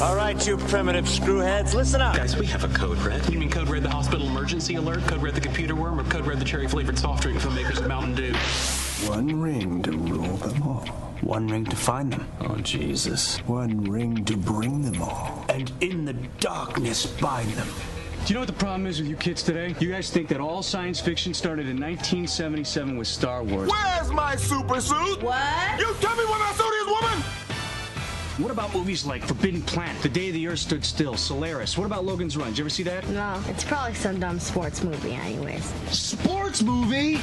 All right, you primitive screwheads, listen up. Guys, we have a code red. You mean code red the hospital emergency alert, code red the computer worm, or code red the cherry-flavored soft drink from makers of Mountain Dew? One ring to rule them all. One ring to find them. Oh, Jesus. One ring to bring them all. And in the darkness bind them. Do you know what the problem is with you kids today? You guys think that all science fiction started in 1977 with Star Wars. Where's my super suit? What? You tell me where my suit is, woman! What about movies like Forbidden Planet, The Day the Earth Stood Still, Solaris? What about Logan's Run? Did you ever see that? No, it's probably some dumb sports movie anyways. Sports movie?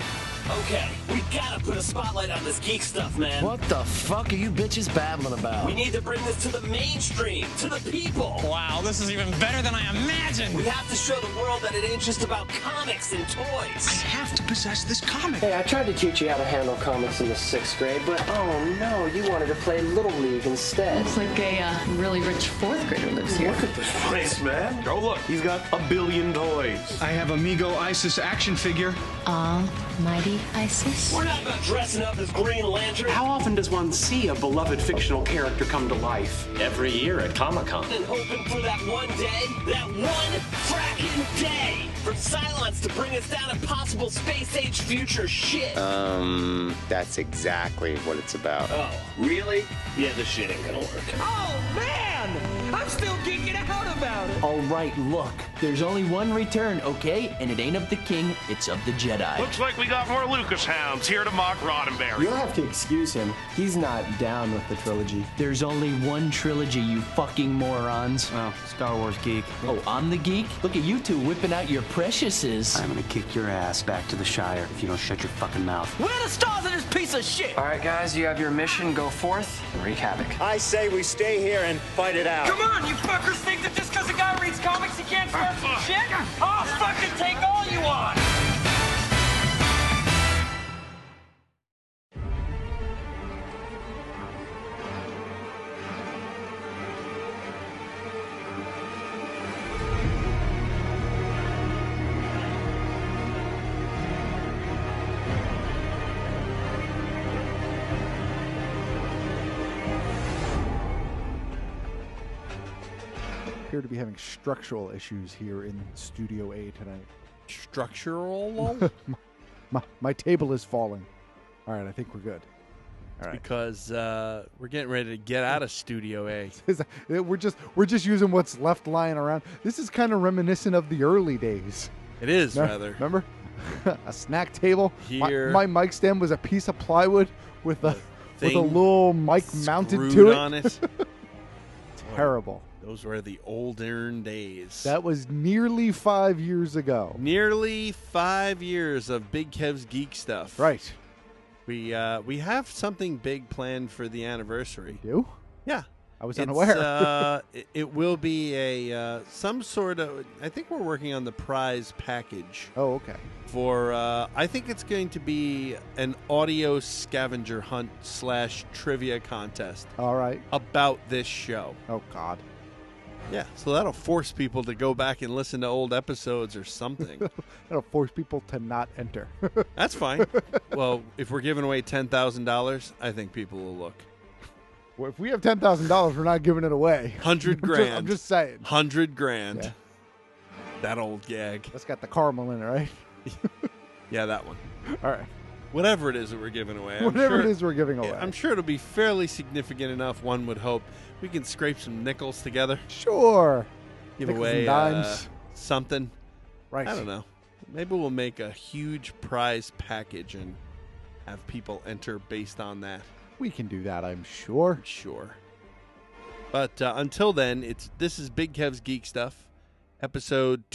Okay, we gotta put a spotlight on this geek stuff, man. What the fuck are you bitches babbling about? We need to bring this to the mainstream, to the people. Wow, this is even better than I imagined. We have to show the world that it ain't just about comics and toys. I have to possess this comic. Hey, I tried to teach you how to handle comics in the 6th grade, but oh no, you wanted to play Little League instead. Looks like a really rich 4th grader lives here. Look at this place, man. Oh, look, he's got a billion toys. I have Amigo Isis action figure. Almighty Isis? We're not about dressing up as Green Lantern. How often does one see a beloved fictional character come to life? Every year at Comic-Con. And hoping for that one day, that one fracking day, for Cylons to bring us down impossible space-age future shit. That's exactly what it's about. Oh, really? Yeah, this shit ain't gonna work. Oh, man! I'm still geeking out about it. All right, look, there's only one return, okay? And it ain't of the king, it's of the Jedi. Looks like we got more Lucas hounds here to mock Roddenberry. You'll have to excuse him. He's not down with the trilogy. There's only one trilogy, you fucking morons. Oh, Star Wars geek. Oh, I'm the geek? Look at you two whipping out your preciouses. I'm gonna kick your ass back to the Shire if you don't shut your fucking mouth. Where are the stars in this piece of shit? All right, guys, you have your mission. Go forth and wreak havoc. I say we stay here and fight it out. Come on, you fuckers think that just because a guy reads comics he can't start some shit? I'll fucking take all you want! Appear to be having structural issues here in Studio A tonight. Structural? my table is falling. All right, I think we're good. All right. Because we're getting ready to get out of Studio A. we're just using what's left lying around. This is kind of reminiscent of the early days. It is, rather. Remember? A snack table. Here. My mic stand was a piece of plywood with a little mic mounted to it. On it. Terrible. Those were the olden days. That was nearly 5 years ago. Nearly 5 years of Big Kev's Geek Stuff. Right. We have something big planned for the anniversary. You? Yeah. I was unaware. It will be a some sort of. I think we're working on the prize package. Oh, okay. For I think it's going to be an audio scavenger hunt / trivia contest. All right. About this show. Oh God. Yeah, so that'll force people to go back and listen to old episodes or something. That'll force people to not enter. That's fine. Well, if we're giving away $10,000, I think people will look. Well, if we have $10,000, we're not giving it away. 100 grand. I'm just saying. 100 grand. Yeah. That old gag. That's got the caramel in it, right? Yeah, that one. All right. Whatever it is that we're giving away. Whatever it is we're giving away. I'm sure it'll be fairly significant enough, one would hope. We can scrape some nickels together. Sure. Give nickels away and dimes. Something. Right. I don't know. Maybe we'll make a huge prize package and have people enter based on that. We can do that, I'm sure. Sure. But until then, this is Big Kev's Geek Stuff, episode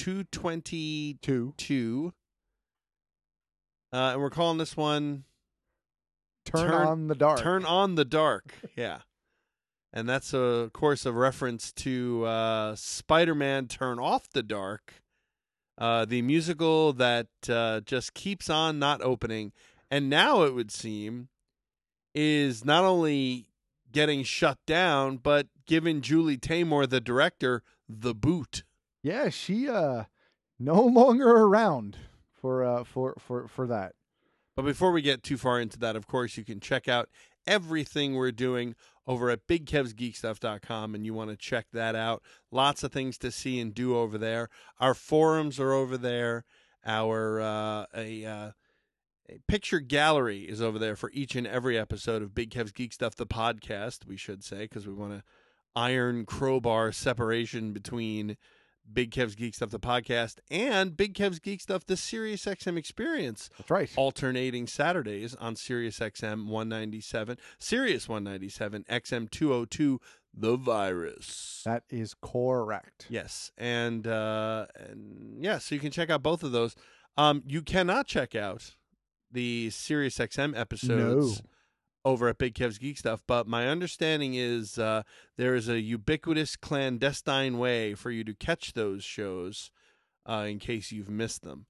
222. And we're calling this one Turn on the Dark. Turn on the Dark, yeah. And that's, of course, a reference to Spider-Man Turn Off the Dark, the musical that just keeps on not opening. And now it would seem is not only getting shut down, but giving Julie Taymor, the director, the boot. Yeah, she no longer around for that. But before we get too far into that, of course, you can check out everything we're doing over at BigKevsGeekStuff.com, and you want to check that out. Lots of things to see and do over there. Our forums are over there. Our a picture gallery is over there for each and every episode of Big Kev's Geek Stuff, the podcast, we should say, because we want to iron crowbar separation between Big Kev's Geek Stuff, the podcast, and Big Kev's Geek Stuff, the Sirius XM experience. That's right. Alternating Saturdays on Sirius XM 197, Sirius 197, XM 202, The Virus. That is correct. Yes. And yeah, so you can check out both of those. You cannot check out the Sirius XM episodes over at Big Kev's Geek Stuff, but my understanding is there is a ubiquitous clandestine way for you to catch those shows in case you've missed them.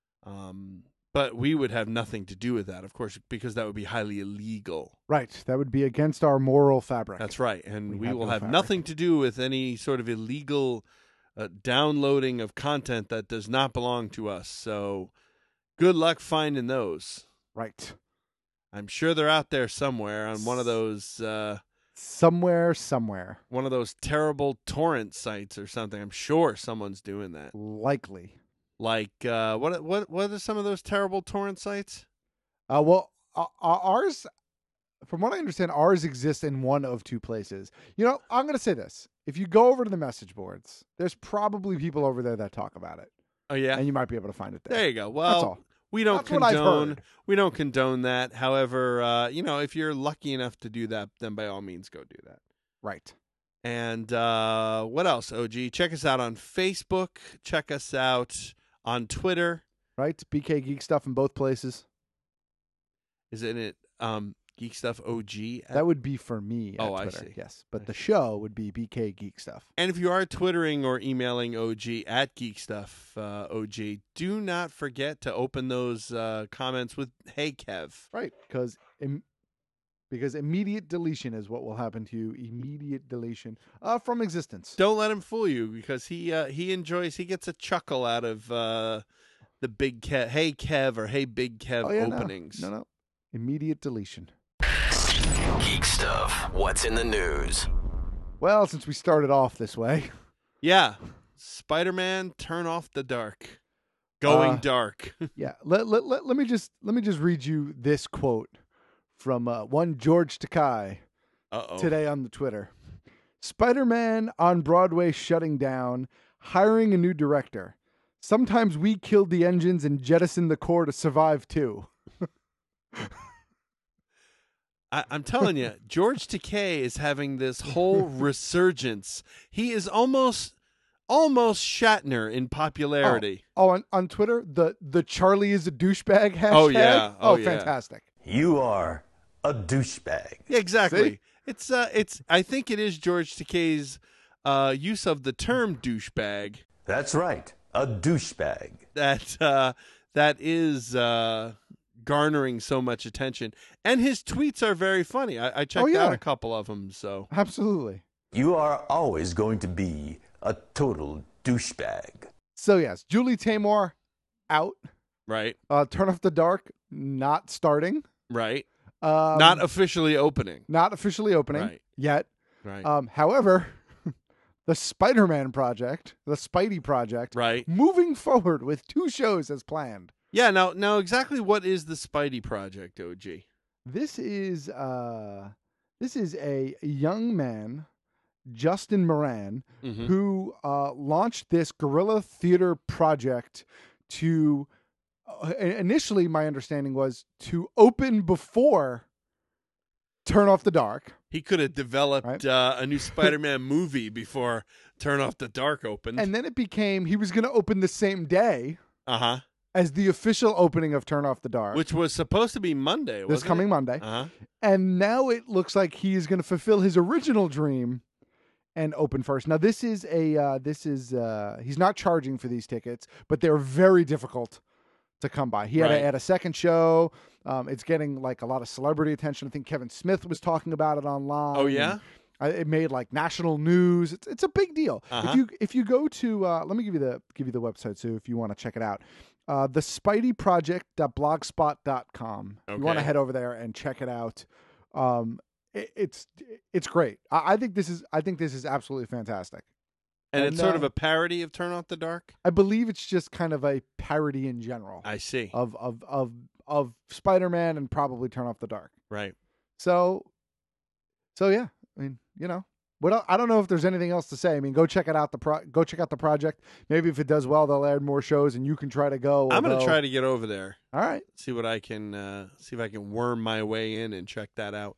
But we would have nothing to do with that, of course, because that would be highly illegal. Right. That would be against our moral fabric. That's right. And we will no have fabric. nothing to do with any sort of illegal downloading of content that does not belong to us. So good luck finding those. Right. I'm sure they're out there somewhere on one of those somewhere. One of those terrible torrent sites or something. I'm sure someone's doing that. Likely. Like what are some of those terrible torrent sites? Well, ours, from what I understand, ours exists in one of two places. You know, I'm going to say this. If you go over to the message boards, there's probably people over there that talk about it. Oh yeah. And you might be able to find it there. There you go. Well, that's all. We don't That's what I've condone. heard. We don't condone that. However, if you're lucky enough to do that, then by all means go do that. Right. And what else? OG, check us out on Facebook. Check us out on Twitter. Right. BK Geek Stuff in both places. Isn't it Geek Stuff OG? That would be for me. Oh, at I Twitter, see. Yes, but the show would be BK Geek Stuff. And if you are twittering or emailing OG at Geek Stuff OG, do not forget to open those comments with "Hey Kev." Right, because immediate deletion is what will happen to you. Immediate deletion from existence. Don't let him fool you, because he gets a chuckle out of the big Hey Kev or Hey Big Kev openings. No. Immediate deletion. Geek Stuff. What's in the news? Well, since we started off this way. Yeah. Spider-Man Turn Off the Dark. Going dark. Yeah. Let me just read you this quote from one George Takei today on the Twitter. Spider-Man on Broadway shutting down, hiring a new director. Sometimes we killed the engines and jettisoned the core to survive too. I'm telling you, George Takei is having this whole resurgence. He is almost Shatner in popularity. Oh, on Twitter, the Charlie is a douchebag hashtag. Oh yeah. Oh yeah. Fantastic. You are a douchebag. Yeah, exactly. See? It's. I think it is George Takei's use of the term douchebag. That's right, a douchebag. That is garnering so much attention, and his tweets are very funny. I checked out a couple of them. So absolutely, you are always going to be a total douchebag. So yes, Julie Taymor out. Right. Turn Off the Dark not starting. Right. Not officially opening. Not officially opening yet. Right. However, the Spider-Man project, the Spidey project, moving forward with 2 shows as planned. Yeah. Now, exactly what is the Spidey project, OG? This is a young man, Justin Moran, who launched this guerrilla theater project to. Initially, my understanding was to open before Turn Off the Dark. He could have developed a new Spider-Man movie before Turn Off the Dark opened. And then it became he was going to open the same day as the official opening of Turn Off the Dark. Which was supposed to be Monday, wasn't this coming it? Monday. And now it looks like he is going to fulfill his original dream and open first. Now, this is he's not charging for these tickets, but they're very difficult to come by. He had to add a second show. It's getting like a lot of celebrity attention. I think Kevin Smith was talking about it online. Oh yeah, it made like national news. It's a big deal. If you go to let me give you the website so if you want to check it out, the SpideyProject.blogspot.com. You want to head over there and check it out. it's great. I think this is absolutely fantastic. And it's sort of a parody of Turn Off the Dark? I believe it's just kind of a parody in general. I see. Of Spider-Man and probably Turn Off the Dark. Right. So yeah. I mean, I don't know if there's anything else to say. I mean, go check it out. Go check out the project. Maybe if it does well, they'll add more shows, and you can try to go. I'm going to try to get over there. All right. See what I can see if I can worm my way in and check that out.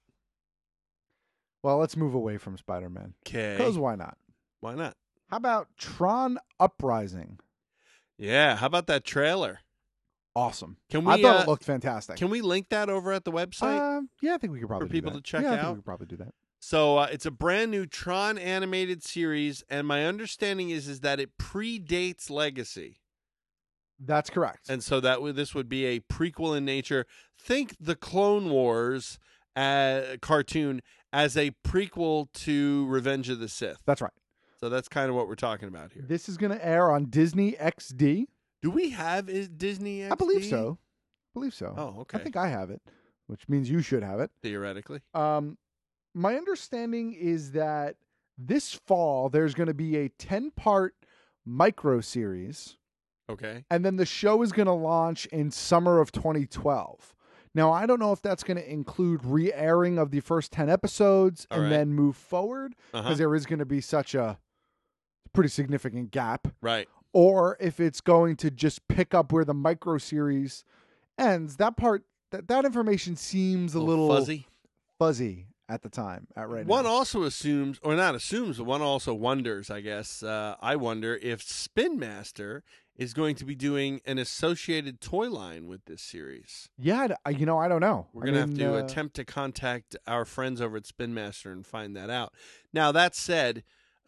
Well, let's move away from Spider-Man. Okay. Because why not? Why not? How about Tron Uprising? Yeah. How about that trailer? Awesome. Can we? I thought it looked fantastic. Can we link that over at the website? Yeah, I think we could probably for people do that. to check I out. think we could probably do that. So it's a brand new Tron animated series, and my understanding is that it predates Legacy. That's correct. And so this would be a prequel in nature. Think the Clone Wars cartoon as a prequel to Revenge of the Sith. That's right. So that's kind of what we're talking about here. This is going to air on Disney XD. Do we have Disney XD? I believe so. Oh, okay. I think I have it, which means you should have it. Theoretically. My understanding is that this fall there's going to be a 10-part micro series. Okay. And then the show is going to launch in summer of 2012. Now, I don't know if that's going to include re-airing of the first 10 episodes and then move forward, because there is going to be such a pretty significant gap. Right. Or if it's going to just pick up where the micro series ends. That part, that information seems a little fuzzy at the time, One also assumes, or not assumes, but one also wonders, I guess. I wonder if Spin Master is going to be doing an associated toy line with this series. Yeah, I don't know. We're going to have to attempt to contact our friends over at Spin Master and find that out. Now, that said,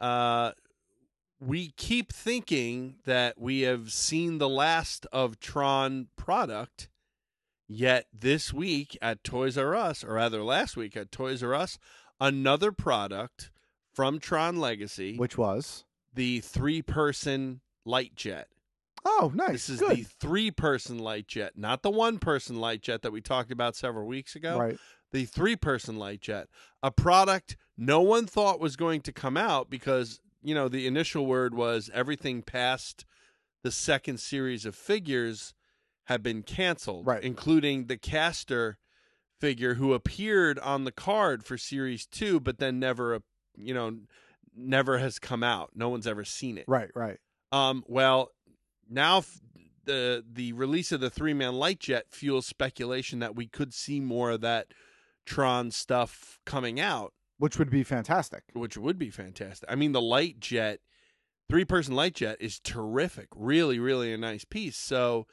we keep thinking that we have seen the last of Tron product. Yet this week at Toys R Us, or rather last week at Toys R Us, another product from Tron Legacy. Which was? The 3-person light jet. Oh, nice. This is Good. the 3-person light jet, not the 1-person light jet that we talked about several weeks ago. Right. The 3-person light jet. A product no one thought was going to come out because, the initial word was everything past the second series of figures have been canceled, right, including the Caster figure who appeared on the card for Series 2, but then never has come out. No one's ever seen it. Right. Well, now the release of the 3-man light jet fuels speculation that we could see more of that Tron stuff coming out. Which would be fantastic. I mean, the light jet, 3-person light jet is terrific. Really, really a nice piece. So,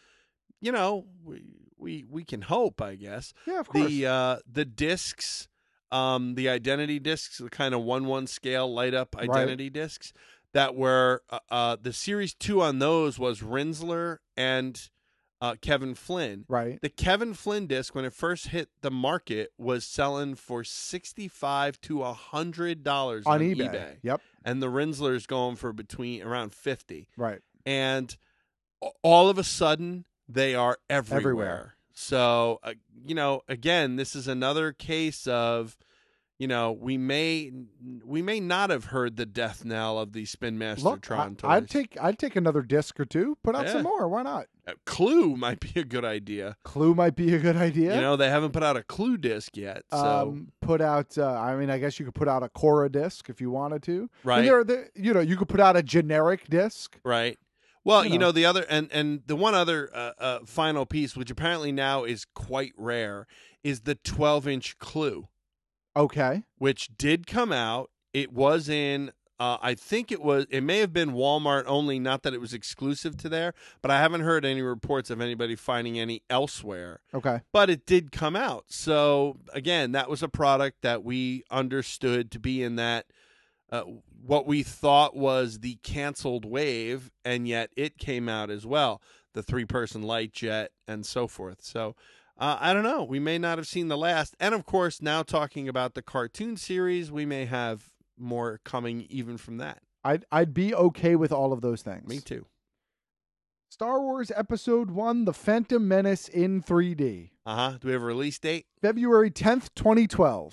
we can hope, I guess. Yeah, of course. The discs, the identity discs, the kind of 1/1 scale light up identity discs that were the Series 2 on those was Rinsler and Kevin Flynn. Right. The Kevin Flynn disc, when it first hit the market, was selling for $65 to $100 on eBay. Yep. And the Rinsler's going for around $50. Right. And all of a sudden, they are everywhere. So, again, this is another case of, we may not have heard the death knell of the Spin Master Tron toys. I'd take another disc or two. Put out some more. Why not? Clue might be a good idea. They haven't put out a Clue disc yet. So put out. I guess you could put out a Korra disc if you wanted to. Right. You could put out a generic disc. Right. Well, the other and the one other final piece, which apparently now is quite rare, is the 12-inch Clue. Okay. Which did come out. It was in, I think it may have been Walmart only, not that it was exclusive to there, but I haven't heard any reports of anybody finding any elsewhere. Okay. But it did come out. So, again, that was a product that we understood to be in that, what we thought was the canceled wave, and yet it came out as well. The 3-person light jet and so forth. So, I don't know. We may not have seen the last. And, of course, now talking about the cartoon series, we may have more coming even from that. I'd be okay with all of those things. Me too. Star Wars Episode 1, The Phantom Menace in 3D. Do we have a release date? February 10th, 2012.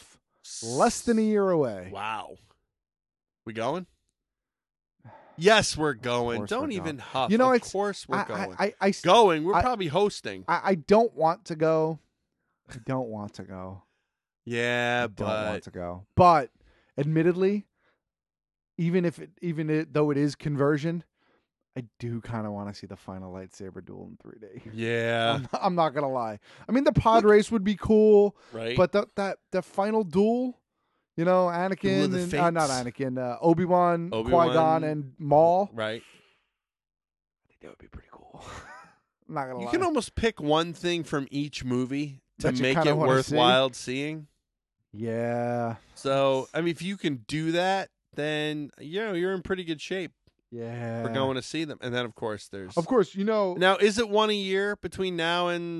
Less than a year away. Wow. We going? Yes, we're going. Don't even huff. You know, of course we're going. going. We're probably hosting. I don't want to go. I don't want to go. Yeah, I don't want to go. But admittedly, though it is conversion, I do kind of want to see the final lightsaber duel in 3D. Yeah. I'm not gonna lie. I mean, the pod race would be cool, right? But the final duel, you know, Anakin and not Anakin, Obi-Wan, Qui-Gon, and Maul. Right. I think that would be pretty cool. I'm not gonna lie. You can almost pick one thing from each movie to That you make kinda it wanna worthwhile seeing. Yeah. So, I mean, if you can do that, then you're in pretty good shape. Yeah. For going to see them. And then, of course, there's... Of course, you know... Now, is it one a year between now and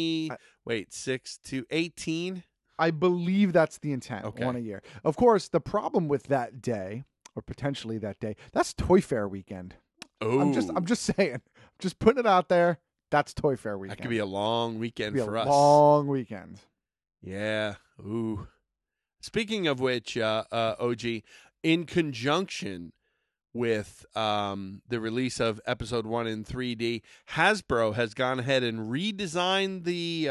6 to 18? I believe that's the intent. Okay. One a year. Of course, the problem with that day, or potentially that day, that's Toy Fair weekend. Oh. I'm just saying. Just putting it out there. That's Toy Fair weekend. That could be a long weekend for us. Long weekend. Yeah. Ooh. Speaking of which, OG, in conjunction with the release of Episode 1 in 3D, Hasbro has gone ahead and redesigned the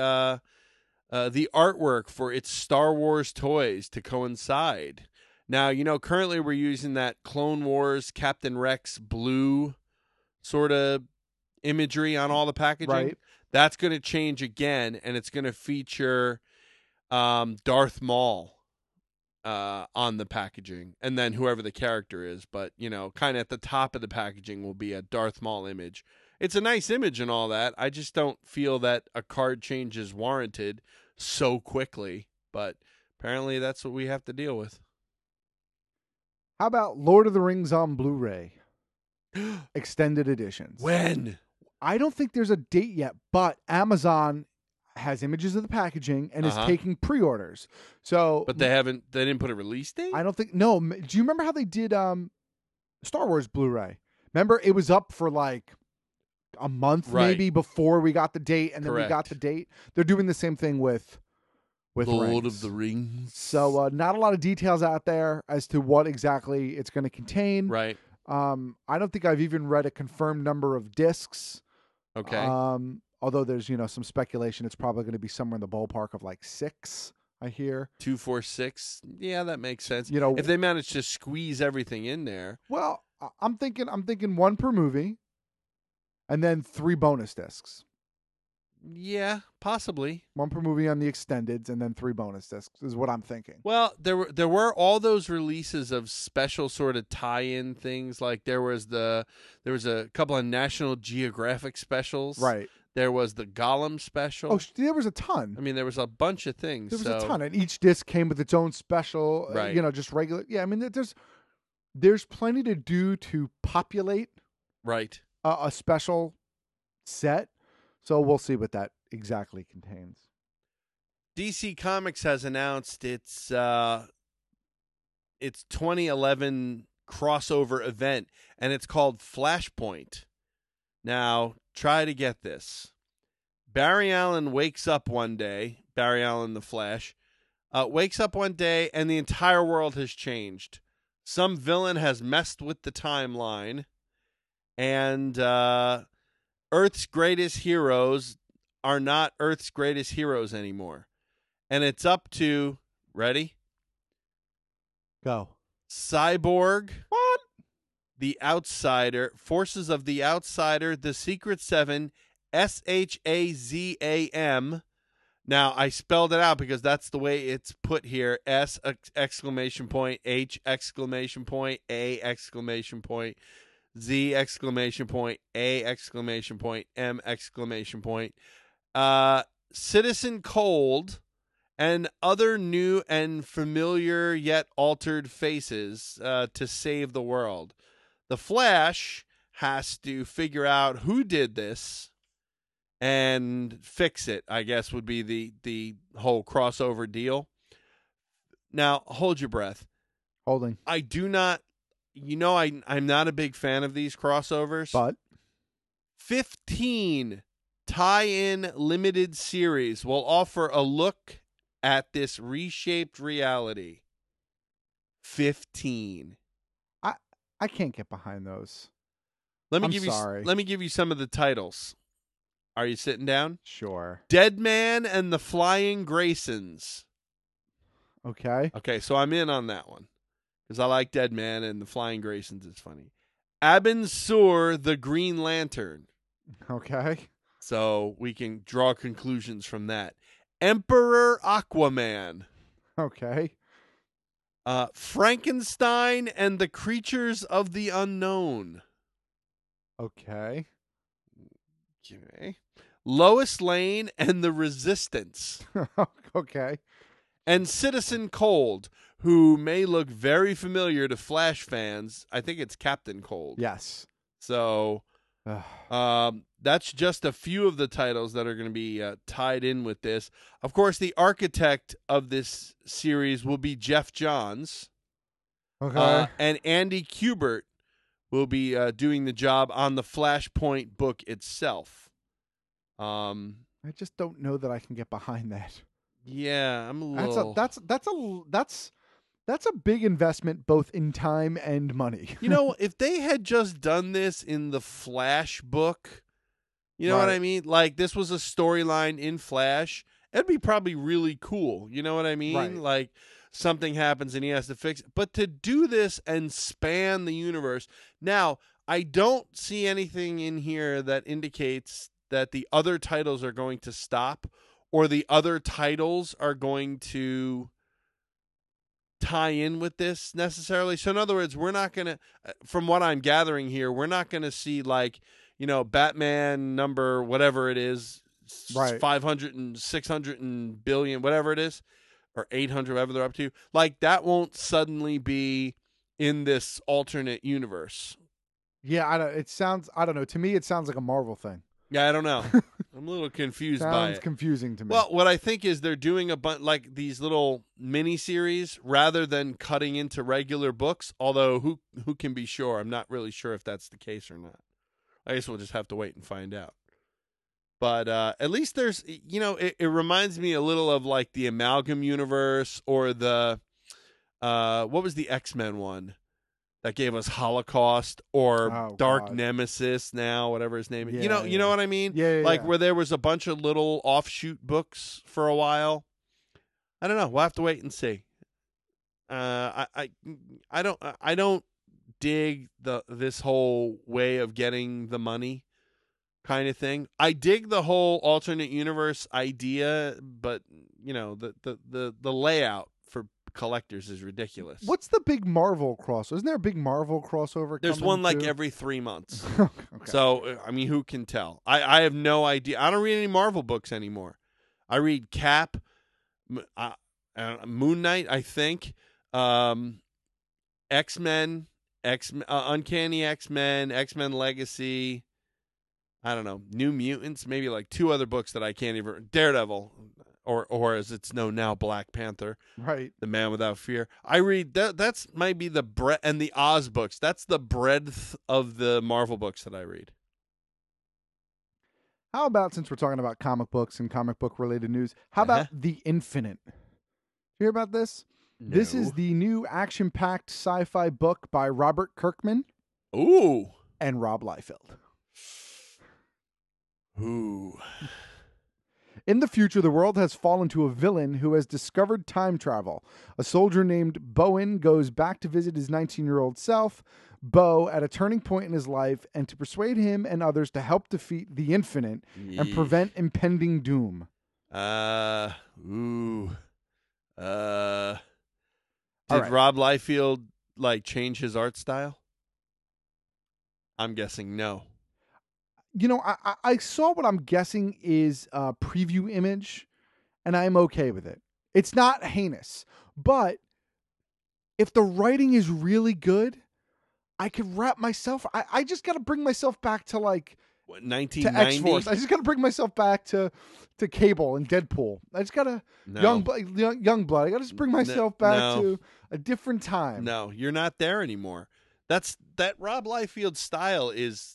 artwork for its Star Wars toys to coincide. Now, you know, currently we're using that Clone Wars Captain Rex blue sort of imagery on all the packaging. Right. That's going to change again, and it's going to feature Darth Maul on the packaging, and then whoever the character is. But, you know, kind of at the top of the packaging will be a Darth Maul image. It's a nice image and all that. I just don't feel that a card change is warranted so quickly, but apparently that's what we have to deal with. How about Lord of the Rings on Blu-ray? Extended editions. When? I don't think there's a date yet, but Amazon has images of the packaging and is taking pre-orders. So, but they didn't put a release date? I don't think. No. Do you remember how they did Star Wars Blu-ray? Remember, it was up for like a month maybe before we got the date, and then we got the date. They're doing the same thing with Lord Rings. of the Rings. So not a lot of details out there as to what exactly it's going to contain. Right. I don't think I've even read a confirmed number of discs. Okay. Although there's, you know, some speculation it's probably going to be somewhere in the ballpark of like 6, I hear. 2, 4, 6. Yeah, that makes sense. You know, if they manage to squeeze everything in there. Well, I'm thinking one per movie and then 3 bonus discs. Yeah, possibly. 1 per movie on the extendeds and then 3 bonus discs is what I'm thinking. Well, there were all those releases of special sort of tie-in things. Like there was a couple of National Geographic specials. Right. There was the Gollum special. Oh, there was a ton. I mean, there was a bunch of things. There was a ton, and each disc came with its own special. Right. You know, just regular. Yeah, I mean, there's plenty to do to populate. Right. A special set. So we'll see what that exactly contains. DC Comics has announced its 2011 crossover event, and it's called Flashpoint. Now, try to get this. Barry Allen wakes up one day, Barry Allen the Flash, wakes up one day and the entire world has changed. Some villain has messed with the timeline, and Earth's greatest heroes are not Earth's greatest heroes anymore. And it's up to, ready? Go. Cyborg. What? The Outsider, Forces of the Outsider, The Secret Seven, SHAZAM. Now, I spelled it out because that's the way it's put here. S exclamation point, H exclamation point, A exclamation point, Z exclamation point, A exclamation point, M exclamation point. Citizen Cold and other new and familiar yet altered faces to save the world. The Flash has to figure out who did this and fix it, I guess would be the whole crossover deal. Now, hold your breath. Holding. I do not, I'm not a big fan of these crossovers. But 15 tie-in limited series will offer a look at this reshaped reality? 15. I can't get behind those. Let me I'm give sorry. you. Let me give you some of the titles. Are you sitting down? Sure. Dead Man and the Flying Graysons. Okay. Okay, so I'm in on that one because I like Dead Man and the Flying Graysons. It's funny. Abin Sur, the Green Lantern. Okay. So we can draw conclusions from that. Emperor Aquaman. Okay. Frankenstein and the Creatures of the Unknown. Okay. Okay. Lois Lane and the Resistance. Okay. And Citizen Cold, who may look very familiar to Flash fans. I think it's Captain Cold. Yes. So that's just a few of the titles that are going to be tied in with this. Of course, the architect of this series will be Jeff Johns. Okay. And Andy Kubert will be doing the job on the Flashpoint book itself. I just don't know that I can get behind that. Yeah, I'm a little. That's a big investment both in time and money. You know, if they had just done this in the Flash book, you know what I mean? Like this was a storyline in Flash, it'd be probably really cool. You know what I mean? Right. Like something happens and he has to fix it. But to do this and span the universe. Now, I don't see anything in here that indicates that the other titles are going to stop or the other titles are going to tie in with this necessarily. So in other words, we're not going to, from what I'm gathering here, we're not going to see like, you know, Batman number whatever it is, right, 500 and 600 and billion, whatever it is, or 800, whatever they're up to. Like that won't suddenly be in this alternate universe. Yeah, I don't know. To me, it sounds like a Marvel thing. Yeah, I don't know. I'm a little confused by it. Sounds confusing to me. Well, what I think is they're doing a bunch like these little mini series rather than cutting into regular books. Although who can be sure? I'm not really sure if that's the case or not. I guess we'll just have to wait and find out. But at least there's, you know, it reminds me a little of like the Amalgam Universe or the what was the X-Men one that gave us Holocaust or Dark Nemesis now, whatever his name is. Yeah, you know what I mean? Yeah, like where there was a bunch of little offshoot books for a while. I don't know. We'll have to wait and see. I don't dig this whole way of getting the money kind of thing. I dig the whole alternate universe idea, but you know, the layout for collectors is ridiculous. What's the big Marvel crossover? Isn't there a big Marvel crossover? There's coming one like too? every 3 months. Okay. So, I mean, who can tell? I have no idea. I don't read any Marvel books anymore. I read Cap, Moon Knight, I think, X-Men, Uncanny X-Men, X-Men Legacy, I don't know, New Mutants, maybe like 2 other books that I can't even... Daredevil, or as it's known now, Black Panther. Right. The Man Without Fear. I read... That's might be the breadth... And the Oz books. That's the breadth of the Marvel books that I read. How about, since we're talking about comic books and comic book related news, how about The Infinite? Did you hear about this? No. This is the new action-packed sci-fi book by Robert Kirkman. Ooh. And Rob Liefeld. Ooh. In the future, the world has fallen to a villain who has discovered time travel. A soldier named Bowen goes back to visit his 19-year-old self, Bo, at a turning point in his life, and to persuade him and others to help defeat the Infinite and prevent impending doom. Did right. Rob Liefeld like change his art style? I'm guessing no. You know, I saw what I'm guessing is a preview image, and I'm okay with it. It's not heinous, but if the writing is really good, I could wrap myself. I just got to bring myself back to like what, to 1990? X-Force. I just got to bring myself back to Cable and Deadpool. I just got to young blood. I got to just bring myself back to a different time. No, you're not there anymore. That Rob Liefeld style is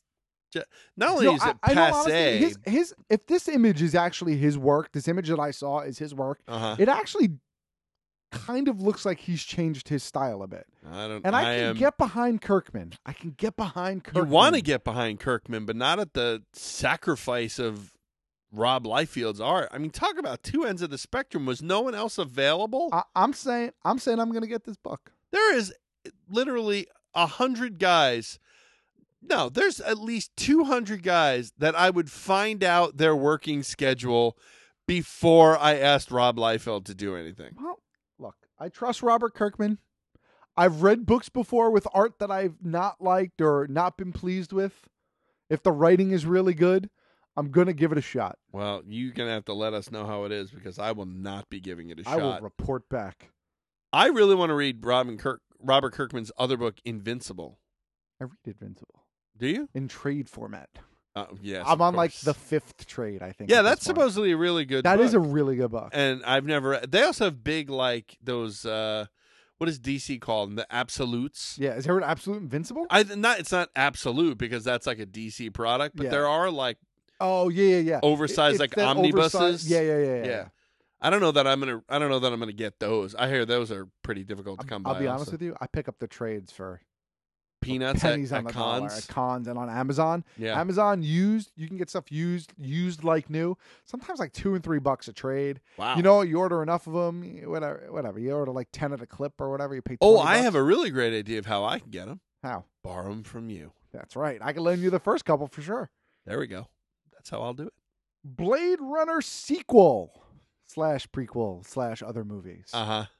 Not only No, is it I know, passe, honestly, his if this image is actually his work, this image that I saw is his work. It actually kind of looks like he's changed his style a bit. I can get behind Kirkman. I can get behind You Kirkman. want to get behind Kirkman, but not at the sacrifice of Rob Liefeld's art. I mean, talk about two ends of the spectrum. Was no one else available? I'm saying I'm going to get this book. There is literally 100 guys. No, there's at least 200 guys that I would find out their working schedule before I asked Rob Liefeld to do anything. Well, look, I trust Robert Kirkman. I've read books before with art that I've not liked or not been pleased with. If the writing is really good, I'm going to give it a shot. Well, you're going to have to let us know how it is because I will not be giving it a shot. I will report back. I really want to read Robert Kirkman's other book, Invincible. I read Invincible. Do you? In trade format. Yes, I'm on like course. the 5th trade, I think. Yeah, at that's this point. supposedly a really good That book. is a really good book. And I've never... They also have big, like, those... what is DC called? The Absolutes? Yeah, is there an Absolute Invincible? It's not Absolute because that's like a DC product, but Yeah. there are like... Oh, yeah. Oversized, It's like that omnibuses. oversized- Yeah. I don't know that I'm gonna get those. I hear those are pretty difficult to come by. I'll be honest also. with you. I pick up the trades for Peanuts pennies at on the dollar cons. at cons and on Amazon. Yeah. Amazon used. You can get stuff used like new. Sometimes like $2 and $3 a trade. Wow. You know, you order enough of them, whatever. You order like 10 at a clip or whatever. You pay. $20. Oh, I have a really great idea of how I can get them. How? Borrow them from you. That's right. I can lend you the first couple for sure. There we go. That's how I'll do it. Blade Runner sequel / prequel / other movies.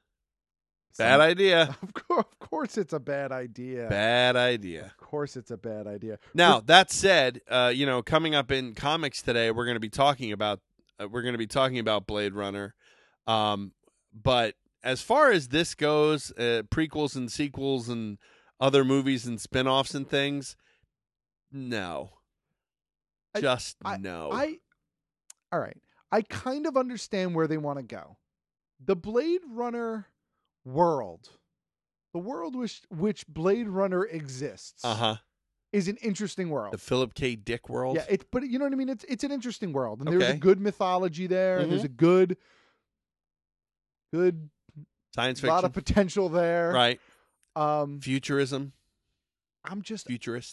Bad idea. Of course, it's a bad idea. Bad idea. Of course, it's a bad idea. Now that said, coming up in comics today, we're going to be talking about Blade Runner. But as far as this goes, prequels and sequels and other movies and spin-offs and things, no. No. All right. I kind of understand where they want to go. The Blade Runner world, the world which Blade Runner exists, is an interesting world. The Philip K. Dick world. Yeah, but you know what I mean. It's an interesting world, and there's a Okay. good mythology there, and there's a good Science lot fiction. of potential there. Right. Futurism. Futurist.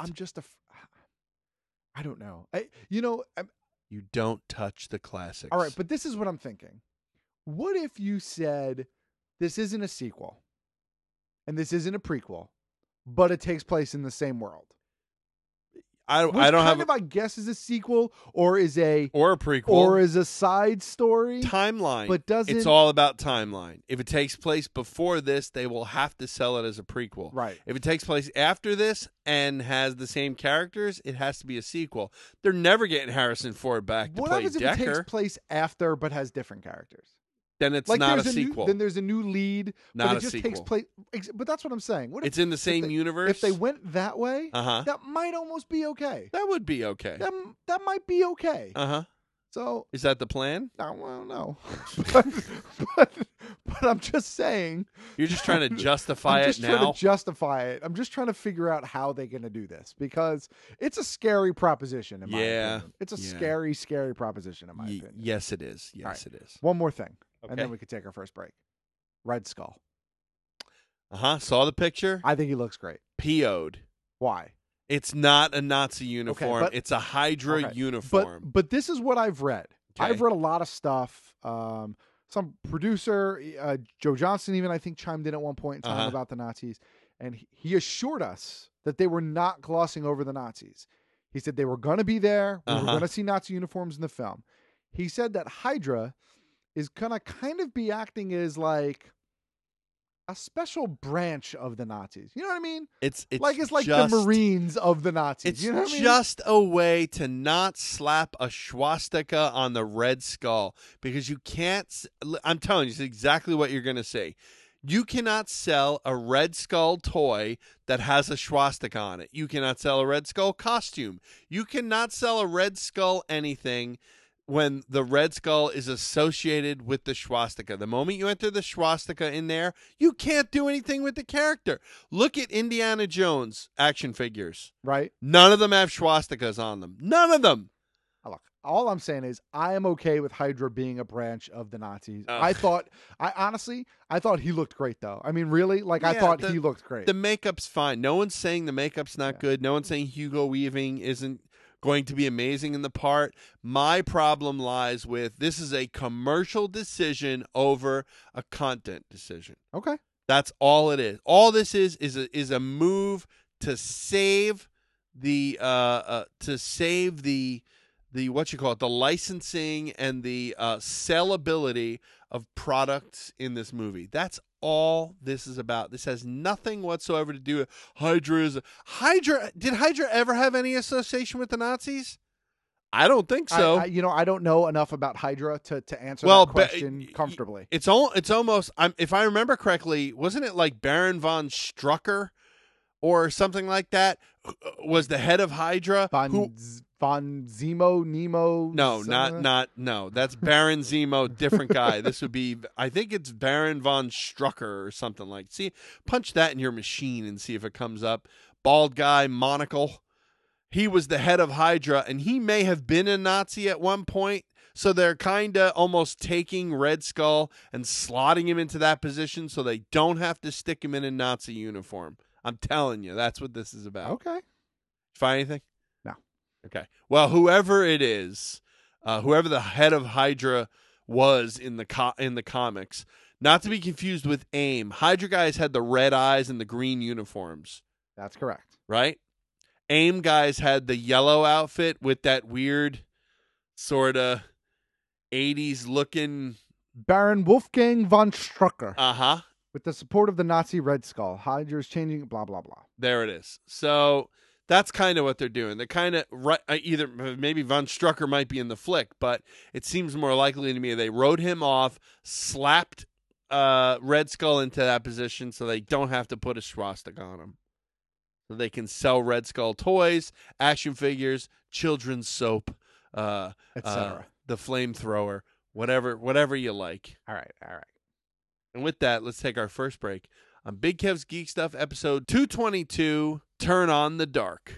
I don't know. You don't touch the classics. All right, but this is what I'm thinking. What if you said this isn't a sequel and this isn't a prequel, but it takes place in the same world? I don't have. I guess is a sequel or is a prequel or is a side story timeline, but doesn't. It's all about timeline. If it takes place before this, they will have to sell it as a prequel. Right. If it takes place after this and has the same characters, it has to be a sequel. They're never getting Harrison Ford back to What play happens if Decker. it takes place after but has different characters? Then it's Like not a there's sequel. then there's a new lead, Not but a it just takes sequel. place. But that's what I'm saying. What if, It's in the same universe? If they went that way, Uh-huh. that might almost be okay. That would be okay. That might be okay. So is that the plan? Well, no. but I'm just saying. You're just trying to justify I'm it just trying now? to justify it. I'm just trying to figure out how they're going to do this because it's a scary proposition in my opinion. It's a scary, scary proposition in my opinion. Yes, it is. Yes, All right. it is. One more thing, and Okay. then we could take our first break. Red Skull. Saw the picture? I think he looks great. PO'd. Why? It's not a Nazi uniform. but- It's a Hydra Okay, uniform. But this is what I've read. Okay. I've read a lot of stuff. Some producer, Joe Johnston, even I think chimed in at one point in time about the Nazis, and he assured us that they were not glossing over the Nazis. He said they were going to be there. We were going to see Nazi uniforms in the film. He said that Hydra is going to kind of be acting as like a special branch of the Nazis. You know what I mean? It's like just, the Marines of the Nazis. It's you know what I mean? just a way to not slap a swastika on the Red Skull because you can't. I'm telling you, it's exactly what you're going to say. You cannot sell a Red Skull toy that has a swastika on it. You cannot sell a Red Skull costume. You cannot sell a Red Skull anything when the Red Skull is associated with the swastika. The moment you enter the swastika in there, you can't do anything with the character. Look at Indiana Jones action figures. Right. None of them have swastikas on them. None of them. Look, all I'm saying is I am okay with Hydra being a branch of the Nazis. Ugh. I honestly thought he looked great, though. I mean, really? Like, I thought he looked great. The makeup's fine. No one's saying the makeup's not good. No one's saying Hugo Weaving isn't going to be amazing in the part. My problem lies with this is a commercial decision over a content decision. Okay. That's all it is. All this is a move to save the what you call it, the licensing and the sellability of products in this movie. That's all this is about. This has nothing whatsoever to do with Hydra. Did Hydra ever have any association with the Nazis? I don't think so. I don't know enough about Hydra to answer that question comfortably. It's almost, if I remember correctly, wasn't it like Baron von Strucker or something like that was the head of Hydra? Von Zemo, Nemo? No, no. That's Baron Zemo, different guy. This would be, I think it's Baron von Strucker or something like. See, punch that in your machine and see if it comes up. Bald guy, monocle. He was the head of Hydra, and he may have been a Nazi at one point. So they're kind of almost taking Red Skull and slotting him into that position so they don't have to stick him in a Nazi uniform. I'm telling you, that's what this is about. Okay. Find anything? No. Okay. Well, whoever it is, whoever the head of Hydra was in the comics, not to be confused with AIM. Hydra guys had the red eyes and the green uniforms. That's correct. Right? AIM guys had the yellow outfit with that weird sort of 80s looking Baron Wolfgang von Strucker. Uh-huh. With the support of the Nazi Red Skull, Hydra's changing, blah, blah, blah. There it is. So that's kind of what they're doing. They're kind of either maybe Von Strucker might be in the flick, but it seems more likely to me they wrote him off, slapped Red Skull into that position so they don't have to put a swastika on him. So they can sell Red Skull toys, action figures, children's soap, etc. The flamethrower, whatever you like. All right. And with that, let's take our first break on Big Kev's Geek Stuff, episode 222, Turn on the Dark.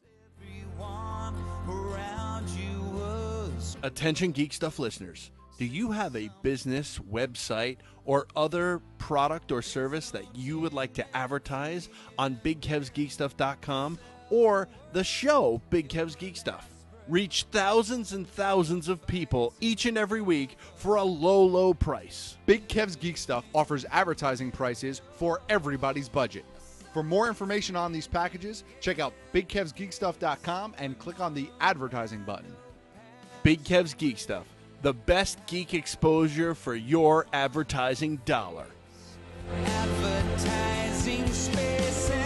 Attention Geek Stuff listeners. Do you have a business, website, or other product or service that you would like to advertise on BigKevsGeekStuff.com or the show Big Kev's Geek Stuff? Reach thousands and thousands of people each and every week for a low, low price. Big Kev's Geek Stuff offers advertising prices for everybody's budget. For more information on these packages, check out BigKevsGeekStuff.com and click on the advertising button. Big Kev's Geek Stuff, the best geek exposure for your advertising dollar. Advertising spaces.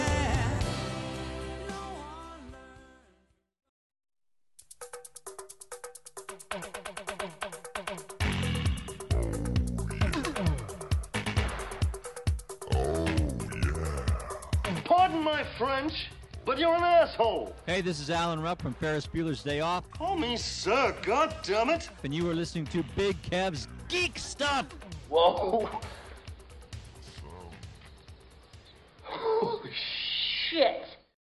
Pardon my French, but you're an asshole. Hey, this is Alan Rupp from Ferris Bueller's Day Off. Call me sir, God damn it. And you are listening to Big Kev's Geek Stuff. Whoa. Oh, shit.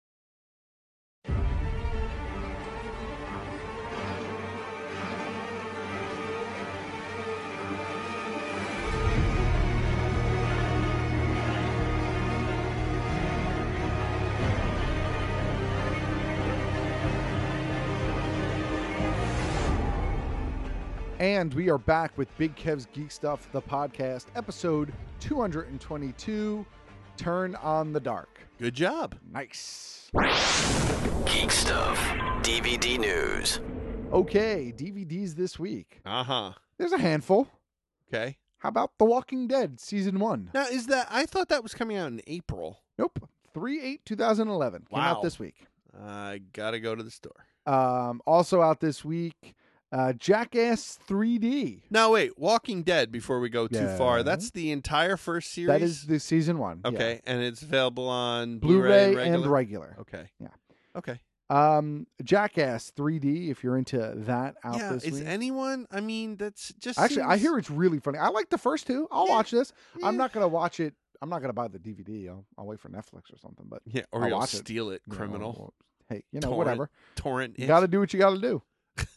And we are back with Big Kev's Geek Stuff, the podcast, episode 222, Turn on the Dark. Good job. Nice. Geek Stuff, DVD news. Okay, DVDs this week. Uh-huh. There's a handful. Okay. How about The Walking Dead, Season 1? Now, I thought that was coming out in April. Nope. 3/8/2011. Came out this week. I gotta go to the store. Also out this week, Jackass 3D. Now, wait, Walking Dead, before we go too far, that's the entire first series? That is the Season 1. Okay, and it's available on Blu-ray regular? and regular. Okay. Yeah. Okay. Jackass 3D, if you're into that, out Yeah, this is week. anyone? I mean, that's just Actually, I seems- hear it's really funny. I like the first two. I'll watch this. I'm not gonna watch it. I'm not gonna buy the DVD. I'll wait for Netflix or something. But Yeah, or I'll you'll watch steal it, You know, criminal. well, hey, you know, Torrent- whatever. Torrent. You it. got to do what you got to do.